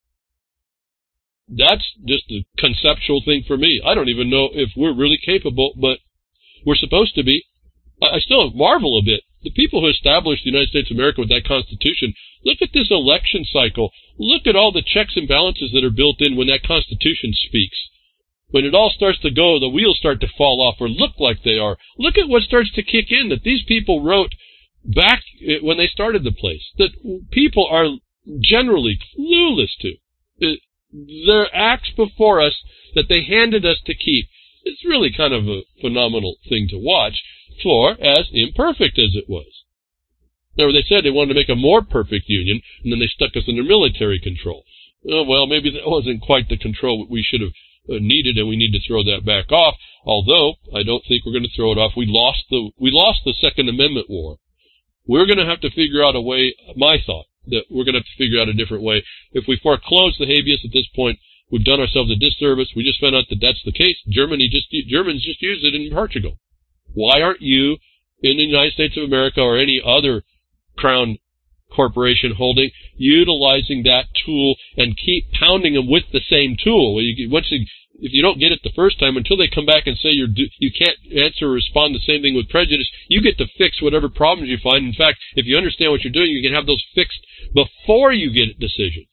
That's just a conceptual thing for me. I don't even know if we're really capable, but we're supposed to be. I still marvel a bit the people who established the United States of America with that Constitution, look at this election cycle. Look at all the checks and balances that are built in when that Constitution speaks. When it all starts to go, the wheels start to fall off or look like they are. Look at what starts to kick in that these people wrote back when they started the place, that people are generally clueless to. Their acts before us that they handed us to keep. It's really kind of a phenomenal thing to watch, for as imperfect as it was. Remember, they said they wanted to make a more perfect union, and then they stuck us under military control. Oh, well, maybe that wasn't quite the control we should have uh, needed, and we need to throw that back off. Although I don't think we're going to throw it off. We lost the we lost the Second Amendment war. We're going to have to figure out a way. My thought that we're going to have to figure out a different way. If we foreclose the habeas at this point, we've done ourselves a disservice. We just found out that that's the case. Germany just Germans just used it in Portugal. Why aren't you in the United States of America or any other crown corporation holding utilizing that tool and keep pounding them with the same tool? You, once you, if you don't get it the first time, until they come back and say you're you can't answer or respond the same thing with prejudice, you get to fix whatever problems you find. In fact, if you understand what you're doing, you can have those fixed before you get decisions.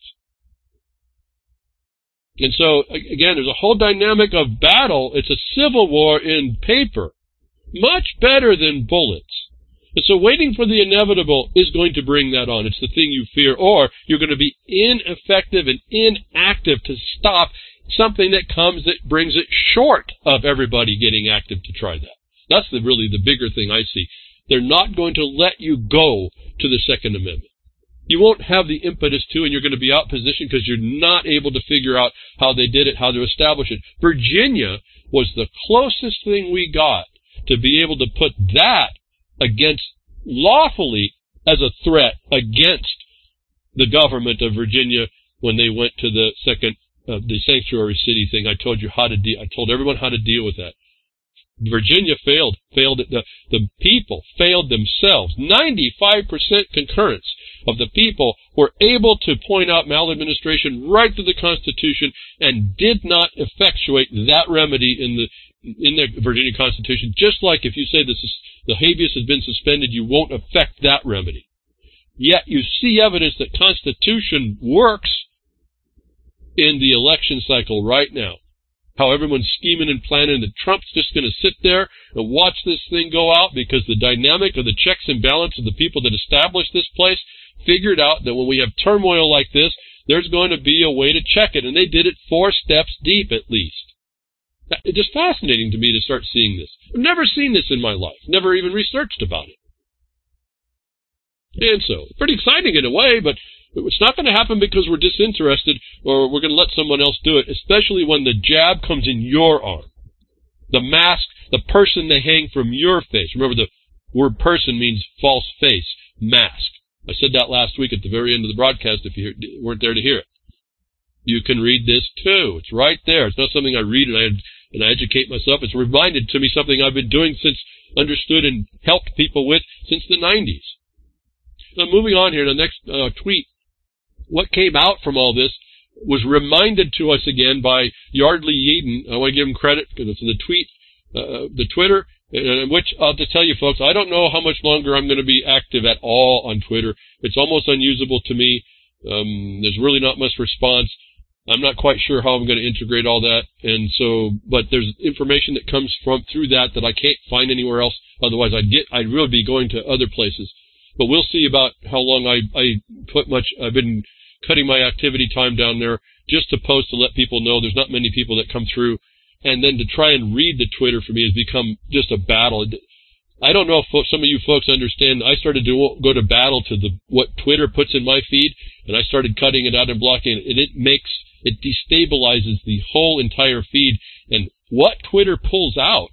And so, again, there's a whole dynamic of battle. It's a civil war in paper. Much better than bullets. And so waiting for the inevitable is going to bring that on. It's the thing you fear, or you're going to be ineffective and inactive to stop something that comes that brings it short of everybody getting active to try that. That's the, really the bigger thing I see. They're not going to let you go to the Second Amendment. You won't have the impetus to, and you're going to be out positioned because you're not able to figure out how they did it, how to establish it. Virginia was the closest thing we got to be able to put that against, lawfully, as a threat against the government of Virginia when they went to the second, uh, the sanctuary city thing. I told you how to deal, I told everyone how to deal with that. Virginia failed, failed, the, the people failed themselves. ninety-five percent concurrence of the people were able to point out maladministration right to the Constitution and did not effectuate that remedy in the in the Virginia Constitution. Just like if you say this is, the habeas has been suspended, you won't affect that remedy. Yet you see evidence that Constitution works in the election cycle right now. How everyone's scheming and planning that Trump's just going to sit there and watch this thing go out because the dynamic of the checks and balances of the people that established this place figured out that when we have turmoil like this, there's going to be a way to check it. And they did it four steps deep at least. It's just fascinating to me to start seeing this. I've never seen this in my life. Never even researched about it. And so, pretty exciting in a way, but it's not going to happen because we're disinterested or we're going to let someone else do it, especially when the jab comes in your arm. The mask, the person they hang from your face. Remember, the word person means false face, mask. I said that last week at the very end of the broadcast if you weren't there to hear it. You can read this too. It's right there. It's not something I read and I and I educate myself. It's reminded to me something I've been doing since, understood and helped people with since the nineties. Now, moving on here, the next uh, tweet. What came out from all this was reminded to us again by Yardley Yeadon. I want to give him credit because it's in the tweet, uh, the Twitter, in which I'll just tell you folks, I don't know how much longer I'm going to be active at all on Twitter. It's almost unusable to me. Um, there's really not much response. I'm not quite sure how I'm going to integrate all that. And so, but there's information that comes from through that that I can't find anywhere else. Otherwise I'd get, I'd really be going to other places. But we'll see about how long I, I put much, I've been cutting my activity time down there just to post to let people know there's not many people that come through. And then to try and read the Twitter for me has become just a battle. I don't know if some of you folks understand. I started to go to battle to the what Twitter puts in my feed, and I started cutting it out and blocking it. And it makes, it destabilizes the whole entire feed. And what Twitter pulls out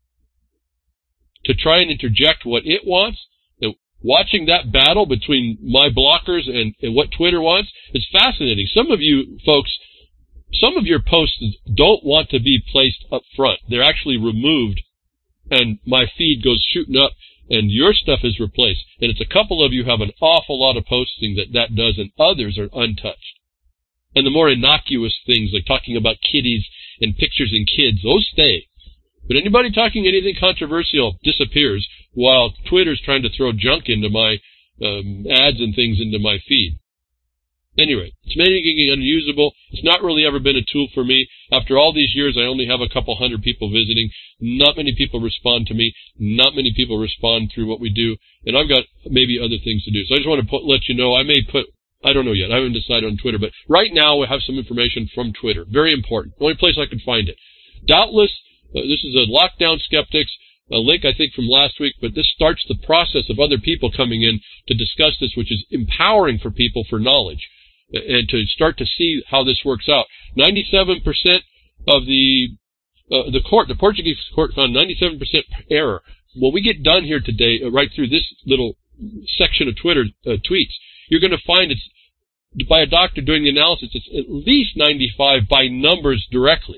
to try and interject what it wants, and watching that battle between my blockers and, and what Twitter wants is fascinating. Some of you folks, some of your posts don't want to be placed up front. They're actually removed, and my feed goes shooting up, and your stuff is replaced. And it's a couple of you have an awful lot of posting that that does, and others are untouched. And the more innocuous things, like talking about kitties and pictures and kids, those stay. But anybody talking anything controversial disappears, while Twitter's trying to throw junk into my um, ads and things into my feed. Anyway, it's making it unusable. It's not really ever been a tool for me. After all these years, I only have a couple hundred people visiting. Not many people respond to me. Not many people respond through what we do. And I've got maybe other things to do. So I just want to put, let you know, I may put, I don't know yet. I haven't decided on Twitter. But right now, we have some information from Twitter. Very important. The only place I could find it. Doubtless, uh, this is a Lockdown Skeptics, a link, I think, from last week. But this starts the process of other people coming in to discuss this, which is empowering for people for knowledge. And to start to see how this works out. ninety-seven percent of the uh, the court, the Portuguese court found ninety-seven percent error. When we get done here today, uh, right through this little section of Twitter uh, tweets, you're going to find it's, by a doctor doing the analysis, it's at least ninety-five by numbers directly.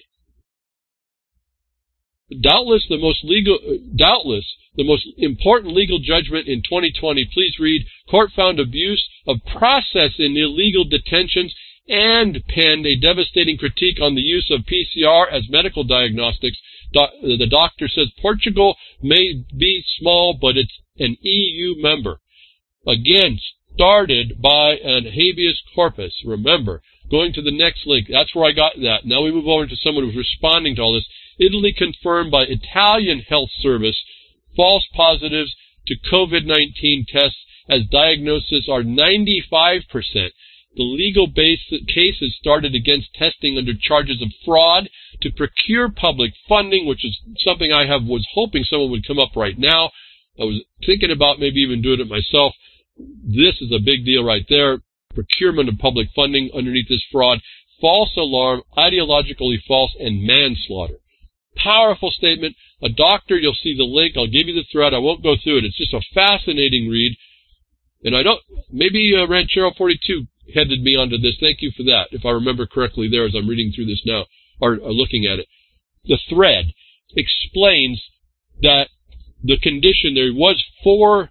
Doubtless the most legal, uh, doubtless the most important legal judgment in twenty twenty. Please read. Court found abuse of process in illegal detentions and penned a devastating critique on the use of P C R as medical diagnostics. Do- the doctor says Portugal may be small, but it's an E U member. Again, started by an habeas corpus. Remember, going to the next link, that's where I got that. Now we move over to someone who's responding to all this. Italy confirmed by Italian health service false positives to COVID nineteen tests as diagnosis are ninety-five percent. The legal base cases started against testing under charges of fraud to procure public funding, which is something I have was hoping someone would come up right now. I was thinking about maybe even doing it myself. This is a big deal right there. Procurement of public funding underneath this fraud. False alarm, ideologically false, and manslaughter. Powerful statement. A doctor, you'll see the link. I'll give you the thread. I won't go through it. It's just a fascinating read. And I don't, maybe uh, Ranchero forty-two headed me onto this. Thank you for that, if I remember correctly there as I'm reading through this now, or, or looking at it. The thread explains that the condition, there was four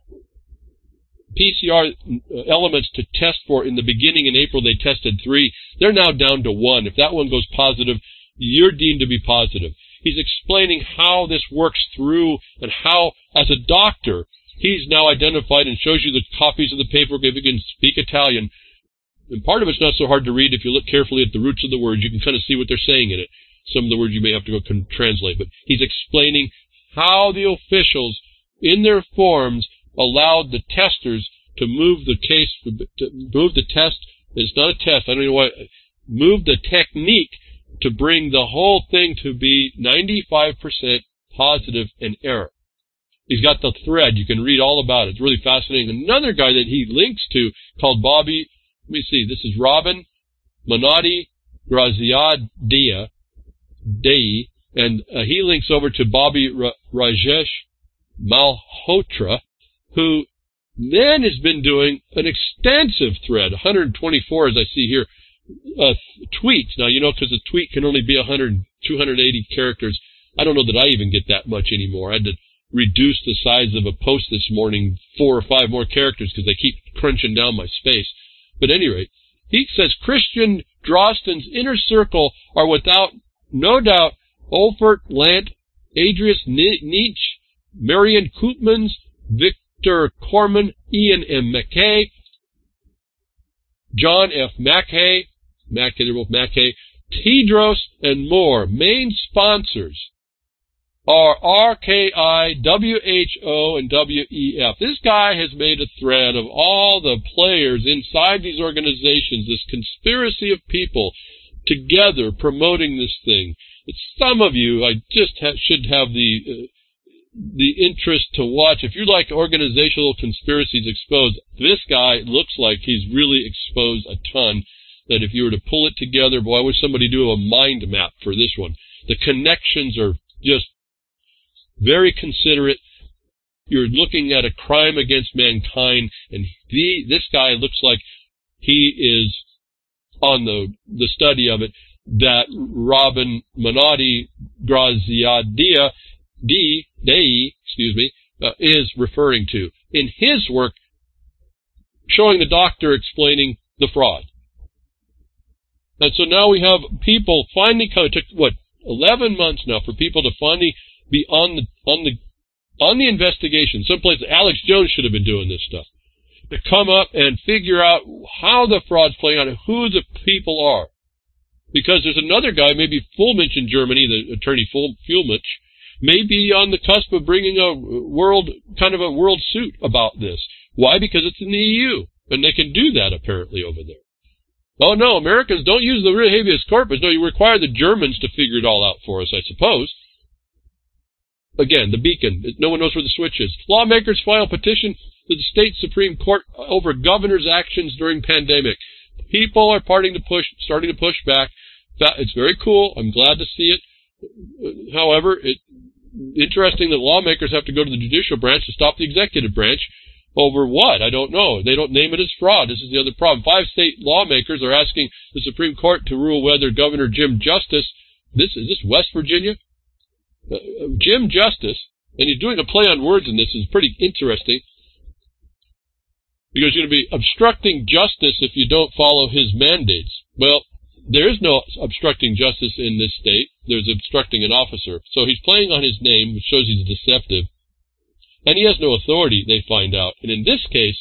P C R elements to test for in the beginning. In April, they tested three. They're now down to one. If that one goes positive, you're deemed to be positive. He's explaining how this works through and how, as a doctor, he's now identified and shows you the copies of the paperwork if you can speak Italian. And part of it's not so hard to read if you look carefully at the roots of the words. You can kind of see what they're saying in it. Some of the words you may have to go con- translate. But he's explaining how the officials, in their forms, allowed the testers to move the case, to move the test. It's not a test. I don't know why. Move the technique to bring the whole thing to be ninety-five percent positive and error. He's got the thread. You can read all about it. It's really fascinating. Another guy that he links to called Bobby, let me see, this is Robin Menotti Graziadia Dei, and uh, he links over to Bobby Ra- Rajesh Malhotra, who then has been doing an extensive thread, one hundred twenty-four as I see here, uh, tweets. Now, you know, because a tweet can only be one hundred, two hundred eighty characters. I don't know that I even get that much anymore. I had to reduce the size of a post this morning, four or five more characters, because they keep crunching down my space. But at any rate, he says Christian Drosten's inner circle are without no doubt Olfert Lant, Adrius Nietzsche, Marian Koopmans, Victor Corman, Ian M. Mackay, John F. Mackay, Mackay, they're both Mackay, Tedros, and more. Main sponsors are R K I, W H O, and W E F. This guy has made a thread of all the players inside these organizations, this conspiracy of people together promoting this thing. It's some of you, I just ha- should have the uh, the interest to watch. If you like organizational conspiracies exposed, this guy looks like he's really exposed a ton, that if you were to pull it together, boy, I wish somebody do a mind map for this one. The connections are just very considerate. You're looking at a crime against mankind, and the, this guy looks like he is on the the study of it that Robin Menotti Graziadia D, Dei, excuse me, uh, is referring to in his work, showing the doctor explaining the fraud. And so now we have people finally come. It took, what, eleven months now for people to finally be on the on the on the investigation. Someplace Alex Jones should have been doing this stuff, to come up and figure out how the fraud's playing out and who the people are. Because there's another guy, maybe Fulmich in Germany, the attorney Fulmich, may be on the cusp of bringing a world, kind of a world suit about this. Why? Because it's in the E U, and they can do that apparently over there. Oh no, Americans don't use the real habeas corpus. No, you require the Germans to figure it all out for us, I suppose. Again, the beacon. No one knows where the switch is. Lawmakers file petition to the state Supreme Court over governor's actions during pandemic. People are starting to push, starting to push back. It's very cool. I'm glad to see it. However, it's interesting that lawmakers have to go to the judicial branch to stop the executive branch. Over what? I don't know. They don't name it as fraud. This is the other problem. Five state lawmakers are asking the Supreme Court to rule whether Governor Jim Justice, this is this West Virginia? Uh, Jim Justice, and he's doing a play on words in this, is pretty interesting, because you're going to be obstructing justice if you don't follow his mandates. Well, there is no obstructing justice in this state. There's obstructing an officer. So he's playing on his name, which shows he's deceptive. And he has no authority, they find out. And in this case,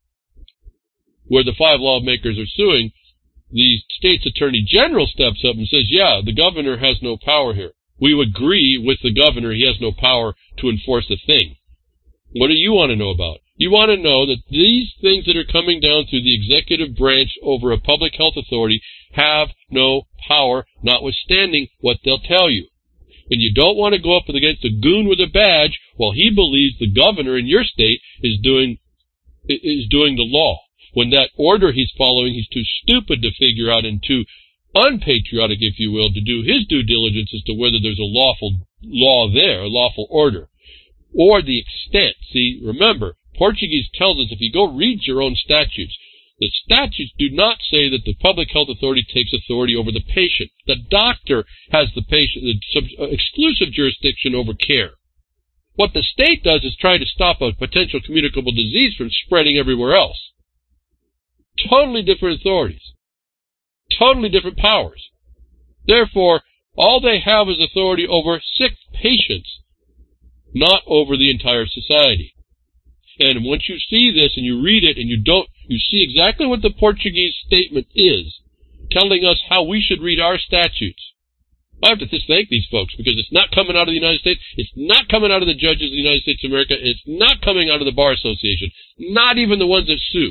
where the five lawmakers are suing, the state's attorney general steps up and says, yeah, the governor has no power here. We agree with the governor. He has no power to enforce a thing. What do you want to know about? You want to know that these things that are coming down through the executive branch over a public health authority have no power, notwithstanding what they'll tell you. And you don't want to go up against a goon with a badge while he believes the governor in your state is doing is doing the law. When that order he's following, he's too stupid to figure out and too unpatriotic, if you will, to do his due diligence as to whether there's a lawful law there, a lawful order, or the extent. See, remember, Portuguese tells us, if you go read your own statutes, the statutes do not say that the public health authority takes authority over the patient. The doctor has the patient, the sub, uh, exclusive jurisdiction over care. What the state does is try to stop a potential communicable disease from spreading everywhere else. Totally different authorities. Totally different powers. Therefore, all they have is authority over sick patients, not over the entire society. And once you see this and you read it and you don't, you see exactly what the Portuguese statement is, telling us how we should read our statutes. I have to just thank these folks, because it's not coming out of the United States, it's not coming out of the judges of the United States of America, it's not coming out of the Bar Association, not even the ones that sue.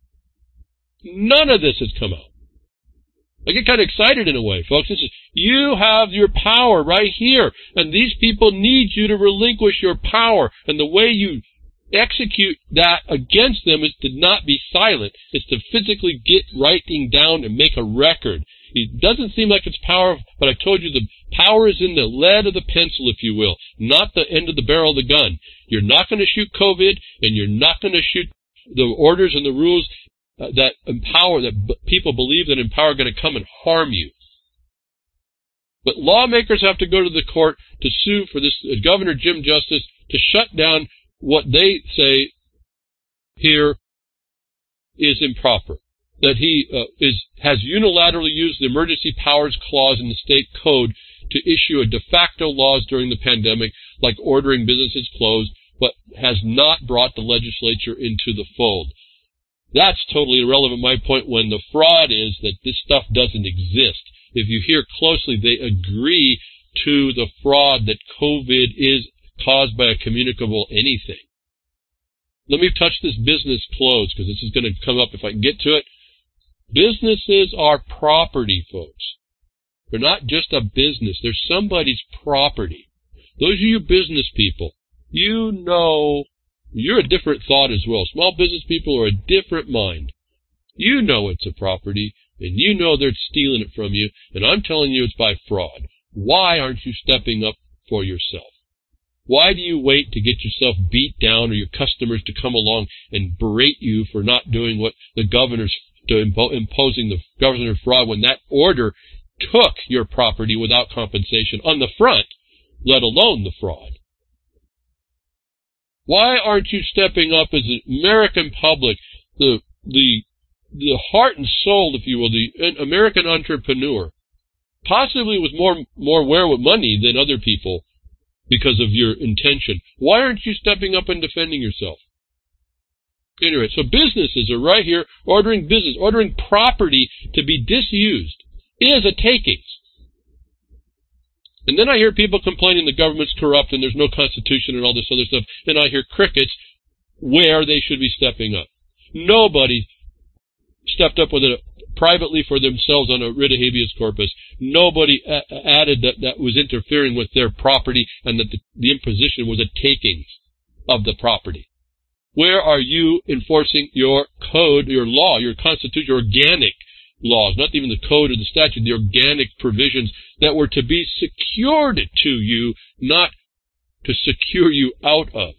None of this has come out. I get kind of excited in a way, folks. This is, you have your power right here, and these people need you to relinquish your power, and the way you execute that against them is to not be silent. It's to physically get writing down and make a record. It doesn't seem like it's power, but I told you the power is in the lead of the pencil, if you will, not the end of the barrel of the gun. You're not going to shoot COVID, and you're not going to shoot the orders and the rules uh, that empower, that b- people believe that empower are going to come and harm you. But lawmakers have to go to the court to sue for this uh, Governor Jim Justice to shut down what they say here is improper, that he uh, is has unilaterally used the emergency powers clause in the state code to issue a de facto laws during the pandemic, like ordering businesses closed, but has not brought the legislature into the fold. That's totally irrelevant. My point, when the fraud is that this stuff doesn't exist. If you hear closely, they agree to the fraud that COVID is caused by a communicable anything. Let me touch this business close, because this is going to come up if I can get to it. Businesses are property, folks. They're not just a business. They're somebody's property. Those of you business people, you know you're a different thought as well. Small business people are a different mind. You know it's a property, and you know they're stealing it from you, and I'm telling you it's by fraud. Why aren't you stepping up for yourself? Why do you wait to get yourself beat down or your customers to come along and berate you for not doing what the governor's to impo- imposing the governor fraud when that order took your property without compensation on the front, let alone the fraud? Why aren't you stepping up as an American public, the the the heart and soul, if you will, the American entrepreneur, possibly with more more wherewithal money than other people, because of your intention. Why aren't you stepping up and defending yourself? Anyway, so businesses are right here ordering business, ordering property to be disused is a takings. And then I hear people complaining the government's corrupt and there's no constitution and all this other stuff, and I hear crickets where they should be stepping up. Nobody stepped up with it privately for themselves on a writ of habeas corpus. Nobody a- added that that was interfering with their property and that the, the imposition was a takings of the property. Where are you enforcing your code, your law, your constitution, your organic laws, not even the code or the statute, the organic provisions that were to be secured to you, not to secure you out of?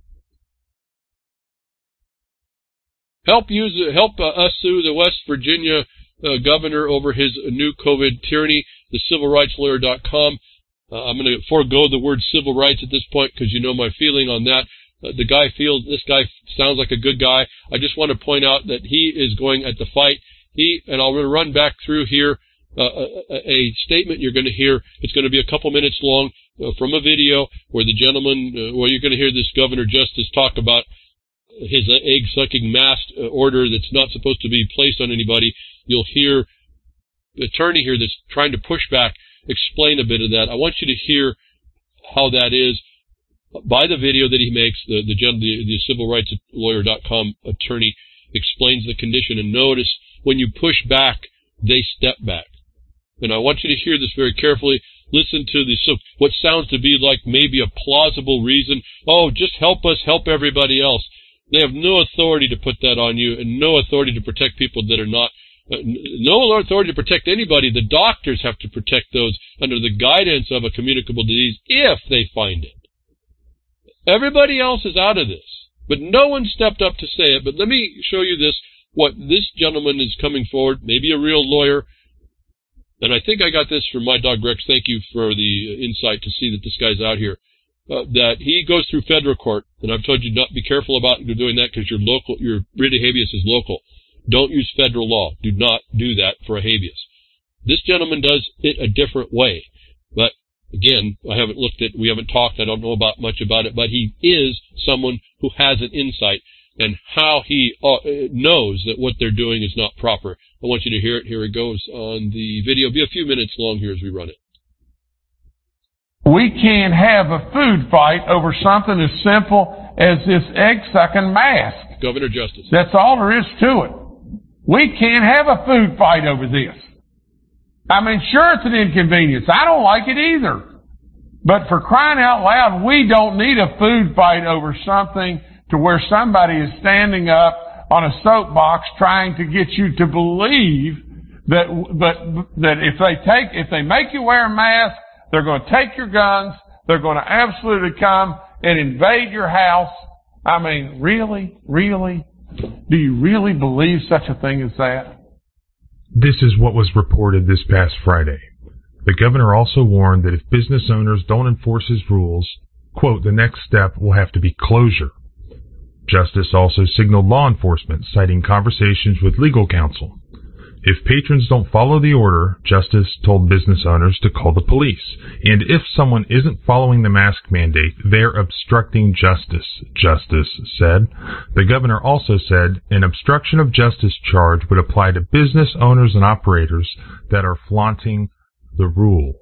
Help use help uh, us sue the West Virginia uh, governor over his new COVID tyranny, the civil rights lawyer dot com. Uh, I'm going to forego the word civil rights at this point because you know my feeling on that. Uh, the guy feels, this guy sounds like a good guy. I just want to point out that he is going at the fight. He, and I'll run back through here uh, a, a statement you're going to hear. It's going to be a couple minutes long uh, from a video where the gentleman, uh, where you're going to hear this Governor Justice talk about his egg-sucking mass order that's not supposed to be placed on anybody. You'll hear the attorney here that's trying to push back explain a bit of that. I want you to hear how that is by the video that he makes. The the, the, the civil rights lawyer dot com attorney explains the condition, and notice when you push back, they step back. And I want you to hear this very carefully. Listen to the, so what sounds to be like maybe a plausible reason. Oh, just help us help everybody else. They have no authority to put that on you, and no authority to protect people that are not, uh, no authority to protect anybody. The doctors have to protect those under the guidance of a communicable disease if they find it. Everybody else is out of this, but no one stepped up to say it. But let me show you this, what this gentleman is coming forward, maybe a real lawyer. And I think I got this from my dog Rex. Thank you for the insight to see that this guy's out here. Uh, that he goes through federal court, and I've told you not be careful about doing that because your local, your writ of habeas is local. Don't use federal law. Do not do that for a habeas. This gentleman does it a different way, but again, I haven't looked at, we haven't talked, I don't know about much about it, but he is someone who has an insight and how he uh, knows that what they're doing is not proper. I want you to hear it. Here it goes on the video. It'll be a few minutes long here as we run it. We can't have a food fight over something as simple as this egg-sucking mask. Governor Justice. That's all there is to it. We can't have a food fight over this. I mean, sure, it's an inconvenience. I don't like it either. But for crying out loud, we don't need a food fight over something to where somebody is standing up on a soapbox trying to get you to believe that, that, that if they take, if they make you wear a mask, they're going to take your guns. They're going to absolutely come and invade your house. I mean, really? Really? Do you really believe such a thing as that? This is what was reported this past Friday. The governor also warned that if business owners don't enforce his rules, quote, the next step will have to be closure. Justice also signaled law enforcement, citing conversations with legal counsel. If patrons don't follow the order, Justice told business owners to call the police. And if someone isn't following the mask mandate, they're obstructing justice, Justice said. The governor also said an obstruction of justice charge would apply to business owners and operators that are flaunting the rule.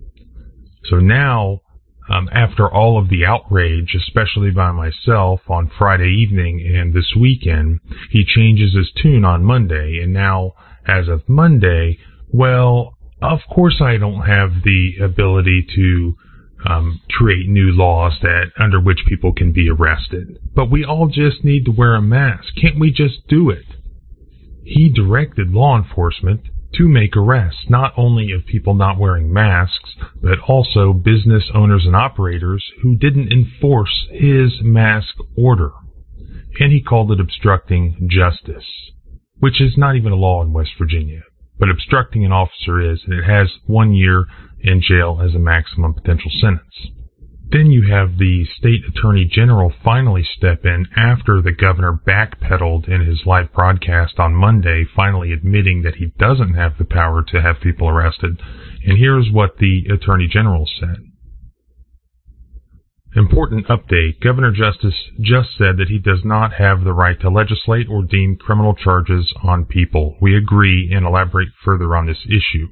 So now, um, after all of the outrage, especially by myself on Friday evening and this weekend, he changes his tune on Monday, and now as of Monday, well, of course I don't have the ability to um, create new laws that under which people can be arrested. But we all just need to wear a mask. Can't we just do it? He directed law enforcement to make arrests, not only of people not wearing masks, but also business owners and operators who didn't enforce his mask order. And he called it obstructing justice, which is not even a law in West Virginia. But obstructing an officer is, and it has one year in jail as a maximum potential sentence. Then you have the state attorney general finally step in after the governor backpedaled in his live broadcast on Monday, finally admitting that he doesn't have the power to have people arrested. And here's what the attorney general said. Important update. Governor Justice just said that he does not have the right to legislate or deem criminal charges on people. We agree and elaborate further on this issue.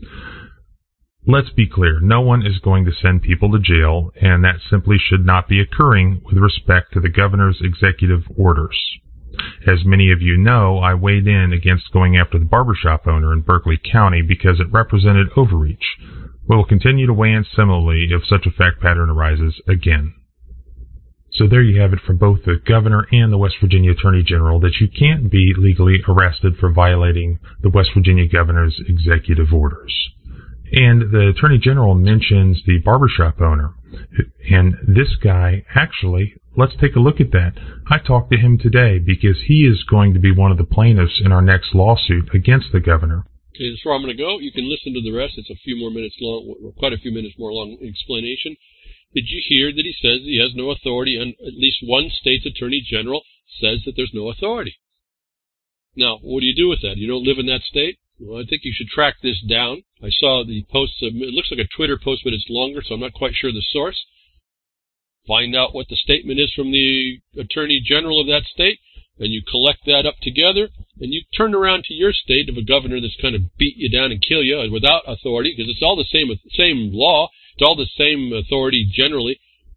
Let's be clear. No one is going to send people to jail, and that simply should not be occurring with respect to the governor's executive orders. As many of you know, I weighed in against going after the barbershop owner in Berkeley County because it represented overreach. We will continue to weigh in similarly if such a fact pattern arises again. So there you have it from both the governor and the West Virginia Attorney General that you can't be legally arrested for violating the West Virginia governor's executive orders. And the Attorney General mentions the barbershop owner. And this guy, actually, let's take a look at that. I talked to him today because he is going to be one of the plaintiffs in our next lawsuit against the governor. Okay, that's where I'm going to go. You can listen to the rest. It's a few more minutes long, quite a few minutes more long explanation. Did you hear that he says he has no authority, and at least one state's attorney general says that there's no authority? Now, what do you do with that? You don't live in that state? Well, I think you should track this down. I saw the post. It looks like a Twitter post, but it's longer, so I'm not quite sure the source. Find out what the statement is from the attorney general of that state, and you collect that up together, and you turn around to your state of a governor that's kind of beat you down and kill you without authority, because it's all the same same law, it's all the same authority generally.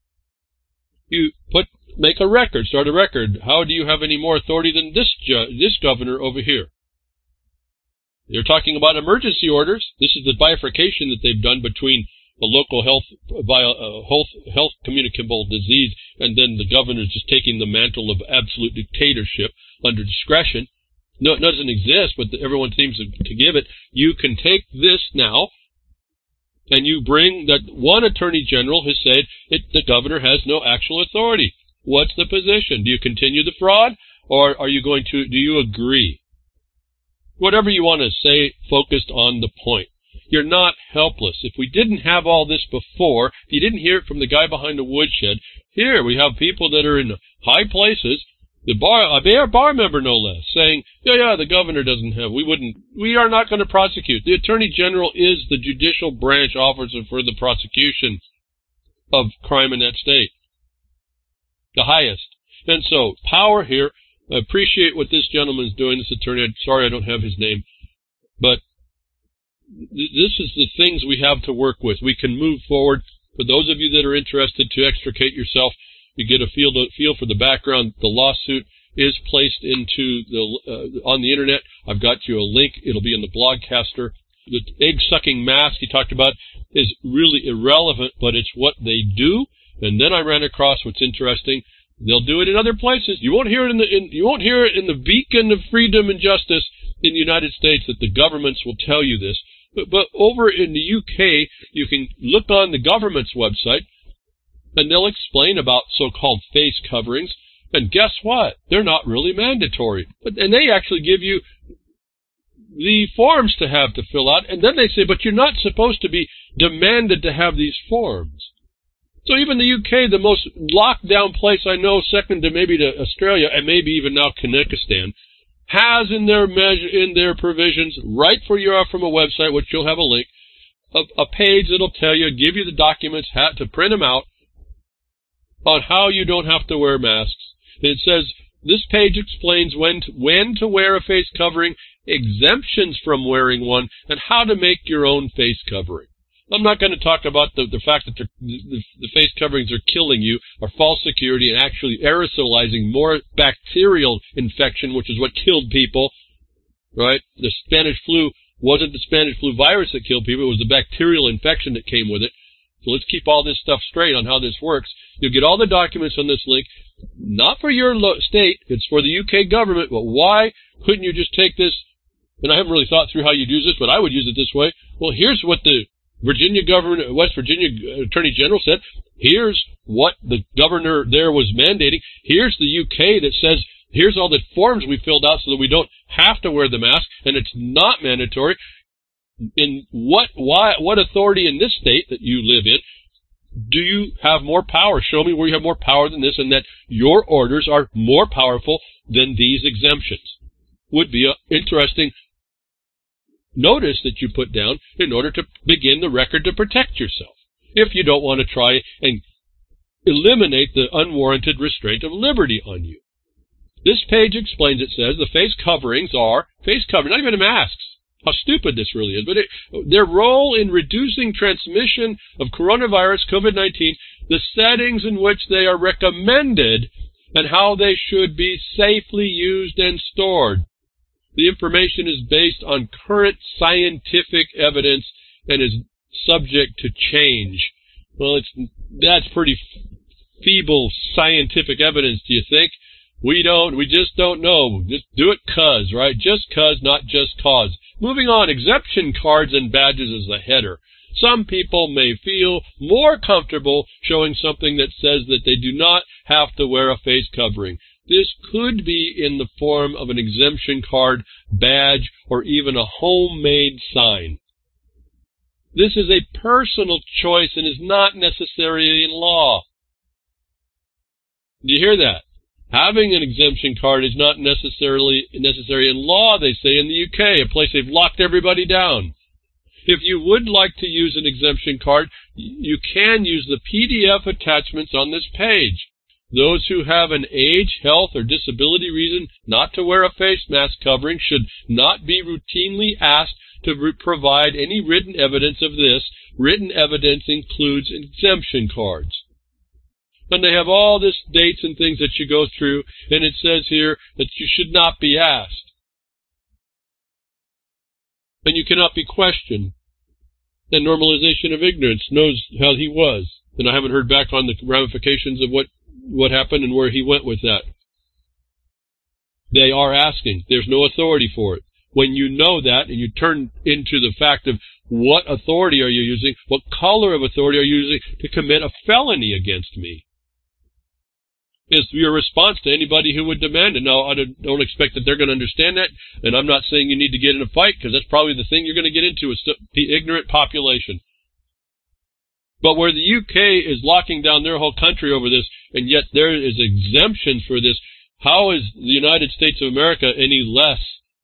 You put make a record, start a record. How do you have any more authority than this ju this governor over here? You're talking about emergency orders. This is the bifurcation that they've done between a local health, uh, health, health communicable disease, and then the governor's just taking the mantle of absolute dictatorship under discretion. No, it doesn't exist, but everyone seems to, to give it. You can take this now, and you bring that one attorney general has said it, the governor has no actual authority. What's the position? Do you continue the fraud, or are you going to, do you agree? Whatever you want to say, focused on the point. You're not helpless. If we didn't have all this before, if you didn't hear it from the guy behind the woodshed, here we have people that are in high places, the bar, a bar, bar member no less, saying, yeah, yeah, the governor doesn't have, we wouldn't, we are not going to prosecute. The attorney general is the judicial branch officer for the prosecution of crime in that state. The highest. And so, power here. I appreciate what this gentleman's doing, this attorney. I'm sorry I don't have his name. But this is the things we have to work with. We can move forward. For those of you that are interested to extricate yourself, you get a feel, to, feel for the background. The lawsuit is placed into the uh, on the internet. I've got you a link. It'll be in the Blogcaster. The egg-sucking mask he talked about is really irrelevant, but it's what they do. And then I ran across what's interesting. They'll do it in other places. You won't hear it in the in, you won't hear it in the beacon of freedom and justice in the United States that the governments will tell you this. But, but over in the U K, you can look on the government's website, and they'll explain about so-called face coverings. And guess what? They're not really mandatory. But, and they actually give you the forms to have to fill out. And then they say, but you're not supposed to be demanded to have these forms. So even the U K, the most locked down place I know, second to maybe to Australia, and maybe even now Kazakhstan, has in their measure, in their provisions, right for you from a website, which you'll have a link, a, a page that'll tell you, give you the documents, how to print them out, on how you don't have to wear masks. And it says, this page explains when to, when to wear a face covering, exemptions from wearing one, and how to make your own face covering. I'm not going to talk about the, the fact that the, the, the face coverings are killing you, are false security, and actually aerosolizing more bacterial infection, which is what killed people, right? The Spanish flu wasn't the Spanish flu virus that killed people, it was the bacterial infection that came with it. So let's keep all this stuff straight on how this works. You'll get all the documents on this link, not for your state, it's for the U K government, but why couldn't you just take this, and I haven't really thought through how you'd use this, but I would use it this way. Well, here's what the Virginia governor, West Virginia Attorney General said. Here's what the governor there was mandating. Here's the U K that says, here's all the forms we filled out so that we don't have to wear the mask, and it's not mandatory. In what, why, what authority in this state that you live in do you have more power? Show me where you have more power than this, and that your orders are more powerful than these exemptions. Would be an interesting notice that you put down in order to begin the record to protect yourself. If you don't want to try and eliminate the unwarranted restraint of liberty on you. This page explains, it says, the face coverings are, face coverings, not even masks. How stupid this really is. But it, their role in reducing transmission of coronavirus, COVID nineteen, the settings in which they are recommended, and how they should be safely used and stored. The information is based on current scientific evidence and is subject to change. Well, it's that's pretty feeble scientific evidence, do you think? We don't, we just don't know. Just do it 'cause, right? Just 'cause, not just cause. Moving on, exemption cards and badges as a header. Some people may feel more comfortable showing something that says that they do not have to wear a face covering. This could be in the form of an exemption card, badge, or even a homemade sign. This is a personal choice and is not necessary in law. Do you hear that? Having an exemption card is not necessarily necessary in law, they say in the U K, a place they've locked everybody down. If you would like to use an exemption card, you can use the P D F attachments on this page. Those who have an age, health, or disability reason not to wear a face mask covering should not be routinely asked to re- provide any written evidence of this. Written evidence includes exemption cards. And they have all this dates and things that you go through, and it says here that you should not be asked. And you cannot be questioned. And normalization of ignorance knows how he was. And I haven't heard back on the ramifications of what, what happened and where he went with that. They are asking. There's no authority for it. When you know that and you turn into the fact of what authority are you using, what color of authority are you using to commit a felony against me, is your response to anybody who would demand it. Now, I don't expect that they're going to understand that, and I'm not saying you need to get in a fight, because that's probably the thing you're going to get into, is the ignorant population. But where the U K is locking down their whole country over this, and yet there is exemptions for this, how is the United States of America any less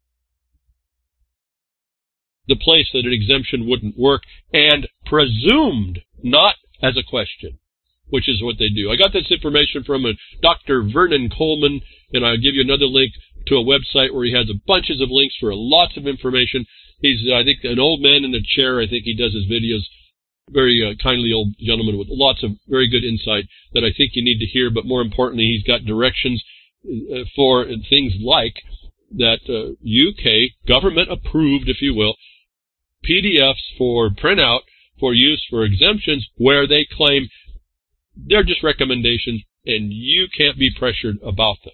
the place that an exemption wouldn't work, and presumed, not as a question, which is what they do. I got this information from a Doctor Vernon Coleman, and I'll give you another link to a website where he has a bunches of links for lots of information. He's, I think, an old man in a chair. I think he does his videos. Very uh, kindly old gentleman with lots of very good insight that I think you need to hear. But more importantly, he's got directions uh, for things like that uh, U K government approved, if you will, P D Fs for printout for use for exemptions where they claim they're just recommendations and you can't be pressured about them.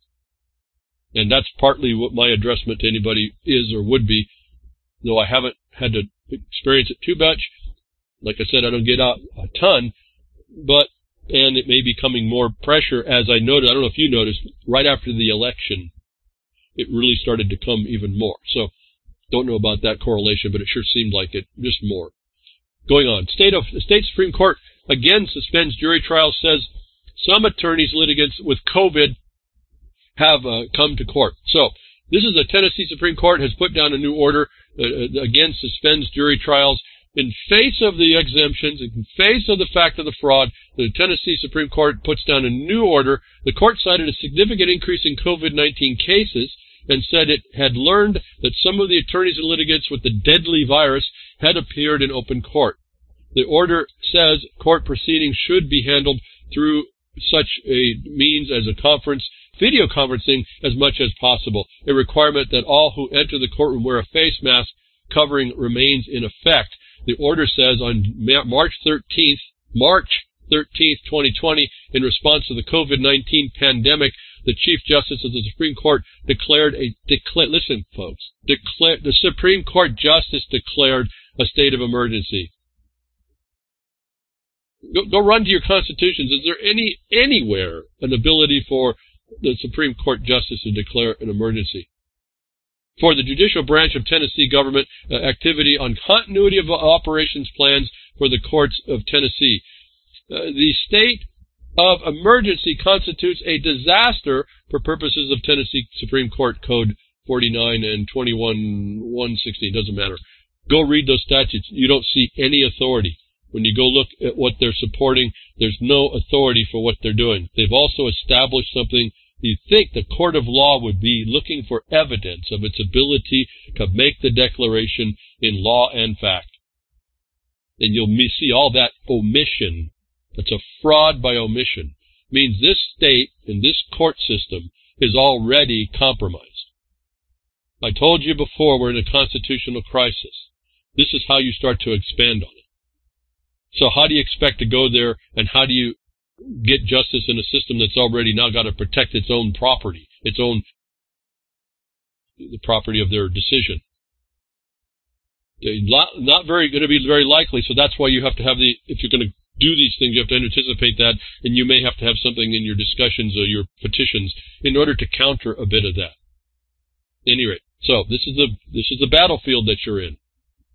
And that's partly what my addressment to anybody is or would be, though I haven't had to experience it too much. Like I said, I don't get out a ton, but, and it may be coming more pressure as I noted, I don't know if you noticed, right after the election, it really started to come even more. So, don't know about that correlation, but it sure seemed like it, just more. Going on, state of the state Supreme Court again suspends jury trial, says some attorneys, litigants with COVID have uh, come to court. So, this is the Tennessee Supreme Court has put down a new order, uh, again suspends jury trials. In face of the exemptions, in face of the fact of the fraud, the Tennessee Supreme Court puts down a new order. The court cited a significant increase in COVID nineteen cases and said it had learned that some of the attorneys and litigants with the deadly virus had appeared in open court. The order says court proceedings should be handled through such a means as a conference, video conferencing as much as possible, a requirement that all who enter the courtroom wear a face mask covering remains in effect. The order says on March thirteenth, March thirteenth, twenty twenty, in response to the COVID nineteen pandemic, the Chief Justice of the Supreme Court declared a, declare, listen folks, declare, the Supreme Court Justice declared a state of emergency. Go, go run to your constitutions. Is there any, anywhere an ability for the Supreme Court Justice to declare an emergency? For the judicial branch of Tennessee government uh, activity on continuity of operations plans for the courts of Tennessee. Uh, the state of emergency constitutes a disaster for purposes of Tennessee Supreme Court Code forty-nine and twenty-one one sixteen. Doesn't matter. Go read those statutes. You don't see any authority. When you go look at what they're supporting, there's no authority for what they're doing. They've also established something. You'd think the court of law would be looking for evidence of its ability to make the declaration in law and fact. And you'll see all that omission. That's a fraud by omission. It means this state and this court system is already compromised. I told you before we're in a constitutional crisis. This is how you start to expand on it. So how do you expect to go there, and how do you get justice in a system that's already now got to protect its own property, its own, the property of their decision? Not very going to be very likely, so that's why you have to have the, if you're going to do these things, you have to anticipate that, and you may have to have something in your discussions or your petitions in order to counter a bit of that. At any rate, so this is the, this is the battlefield that you're in.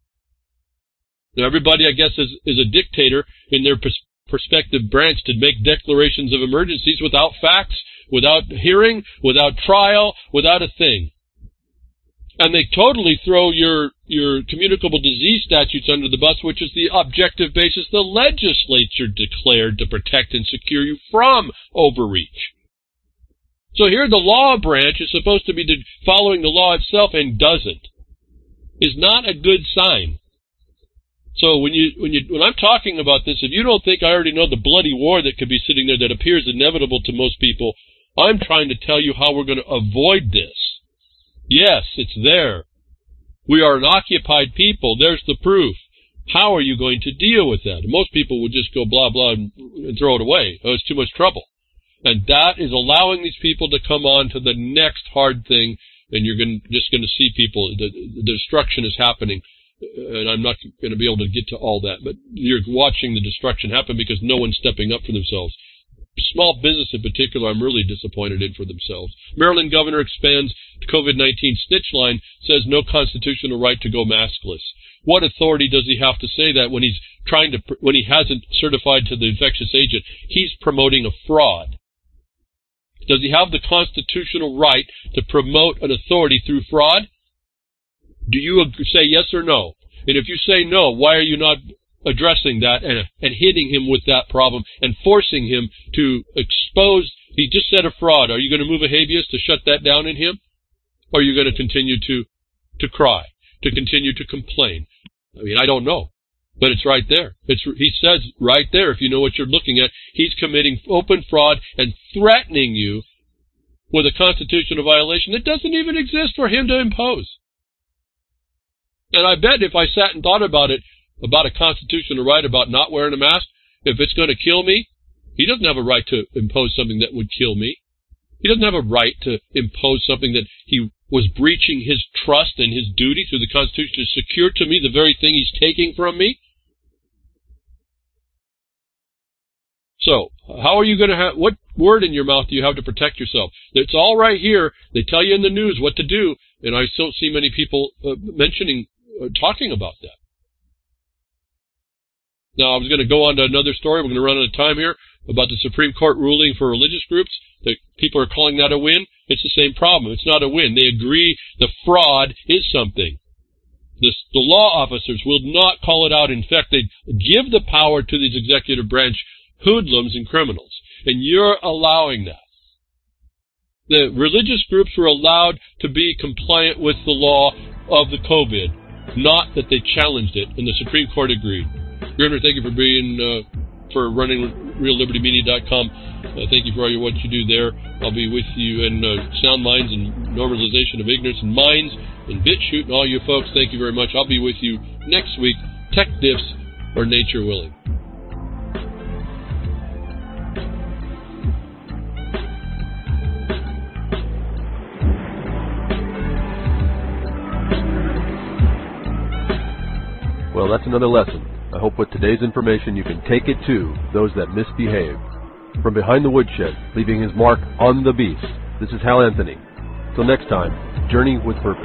Now, everybody, I guess, is, is a dictator in their pers- prospective branch to make declarations of emergencies without facts, without hearing, without trial, without a thing. And they totally throw your, your communicable disease statutes under the bus, which is the objective basis the legislature declared to protect and secure you from overreach. So here the law branch is supposed to be following the law itself and doesn't. Is not a good sign. So when you when you when I'm talking about this, if you don't think I already know the bloody war that could be sitting there that appears inevitable to most people, I'm trying to tell you how we're going to avoid this. Yes, it's there. We are an occupied people. There's the proof. How are you going to deal with that? Most people would just go blah blah and, and throw it away. Oh, it's too much trouble. And that is allowing these people to come on to the next hard thing, and you're going, just going to see people. The, the destruction is happening. And I'm not going to be able to get to all that, but you're watching the destruction happen because no one's stepping up for themselves. Small business in particular, I'm really disappointed in for themselves. Maryland governor expands COVID nineteen snitch line, says no constitutional right to go maskless. What authority does he have to say that when he's trying to, when he hasn't certified to the infectious agent? He's promoting a fraud. Does he have the constitutional right to promote an authority through fraud? Do you say yes or no? And if you say no, why are you not addressing that and, and hitting him with that problem and forcing him to expose? He just said a fraud. Are you going to move a habeas to shut that down in him? Or are you going to continue to, to cry, to continue to complain? I mean, I don't know. But it's right there. It's, he says right there, if you know what you're looking at, he's committing open fraud and threatening you with a constitutional violation that doesn't even exist for him to impose. And I bet if I sat and thought about it, about a constitutional right about not wearing a mask, if it's going to kill me, he doesn't have a right to impose something that would kill me. He doesn't have a right to impose something that he was breaching his trust and his duty through the Constitution to secure to me the very thing he's taking from me. So, how are you going to have, what word in your mouth do you have to protect yourself? It's all right here. They tell you in the news what to do, and I don't see many people uh, mentioning, uh, talking about that. Now, I was going to go on to another story. We're going to run out of time here about the Supreme Court ruling for religious groups. The people are calling that a win. It's the same problem. It's not a win. They agree the fraud is something. This, the law officers will not call it out. In fact, they give the power to these executive branch hoodlums and criminals. And you're allowing that. The religious groups were allowed to be compliant with the law of the COVID, not that they challenged it, and the Supreme Court agreed. Grimner, thank you for being, uh, for running Real Liberty Media dot com. Uh, thank you for all your, what you do there. I'll be with you in uh, Sound Minds and Normalization of Ignorance and Minds and BitChute and all you folks. Thank you very much. I'll be with you next week, tech diffs or nature willing. Well, that's another lesson. I hope with today's information you can take it to those that misbehave. From behind the woodshed, leaving his mark on the beast, this is Hal Anthony. Till next time, journey with purpose.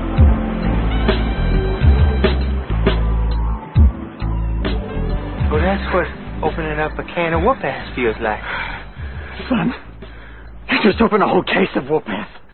Good That's what opening up a can of whoop-ass feels like. Son, you just opened a whole case of whoop-ass.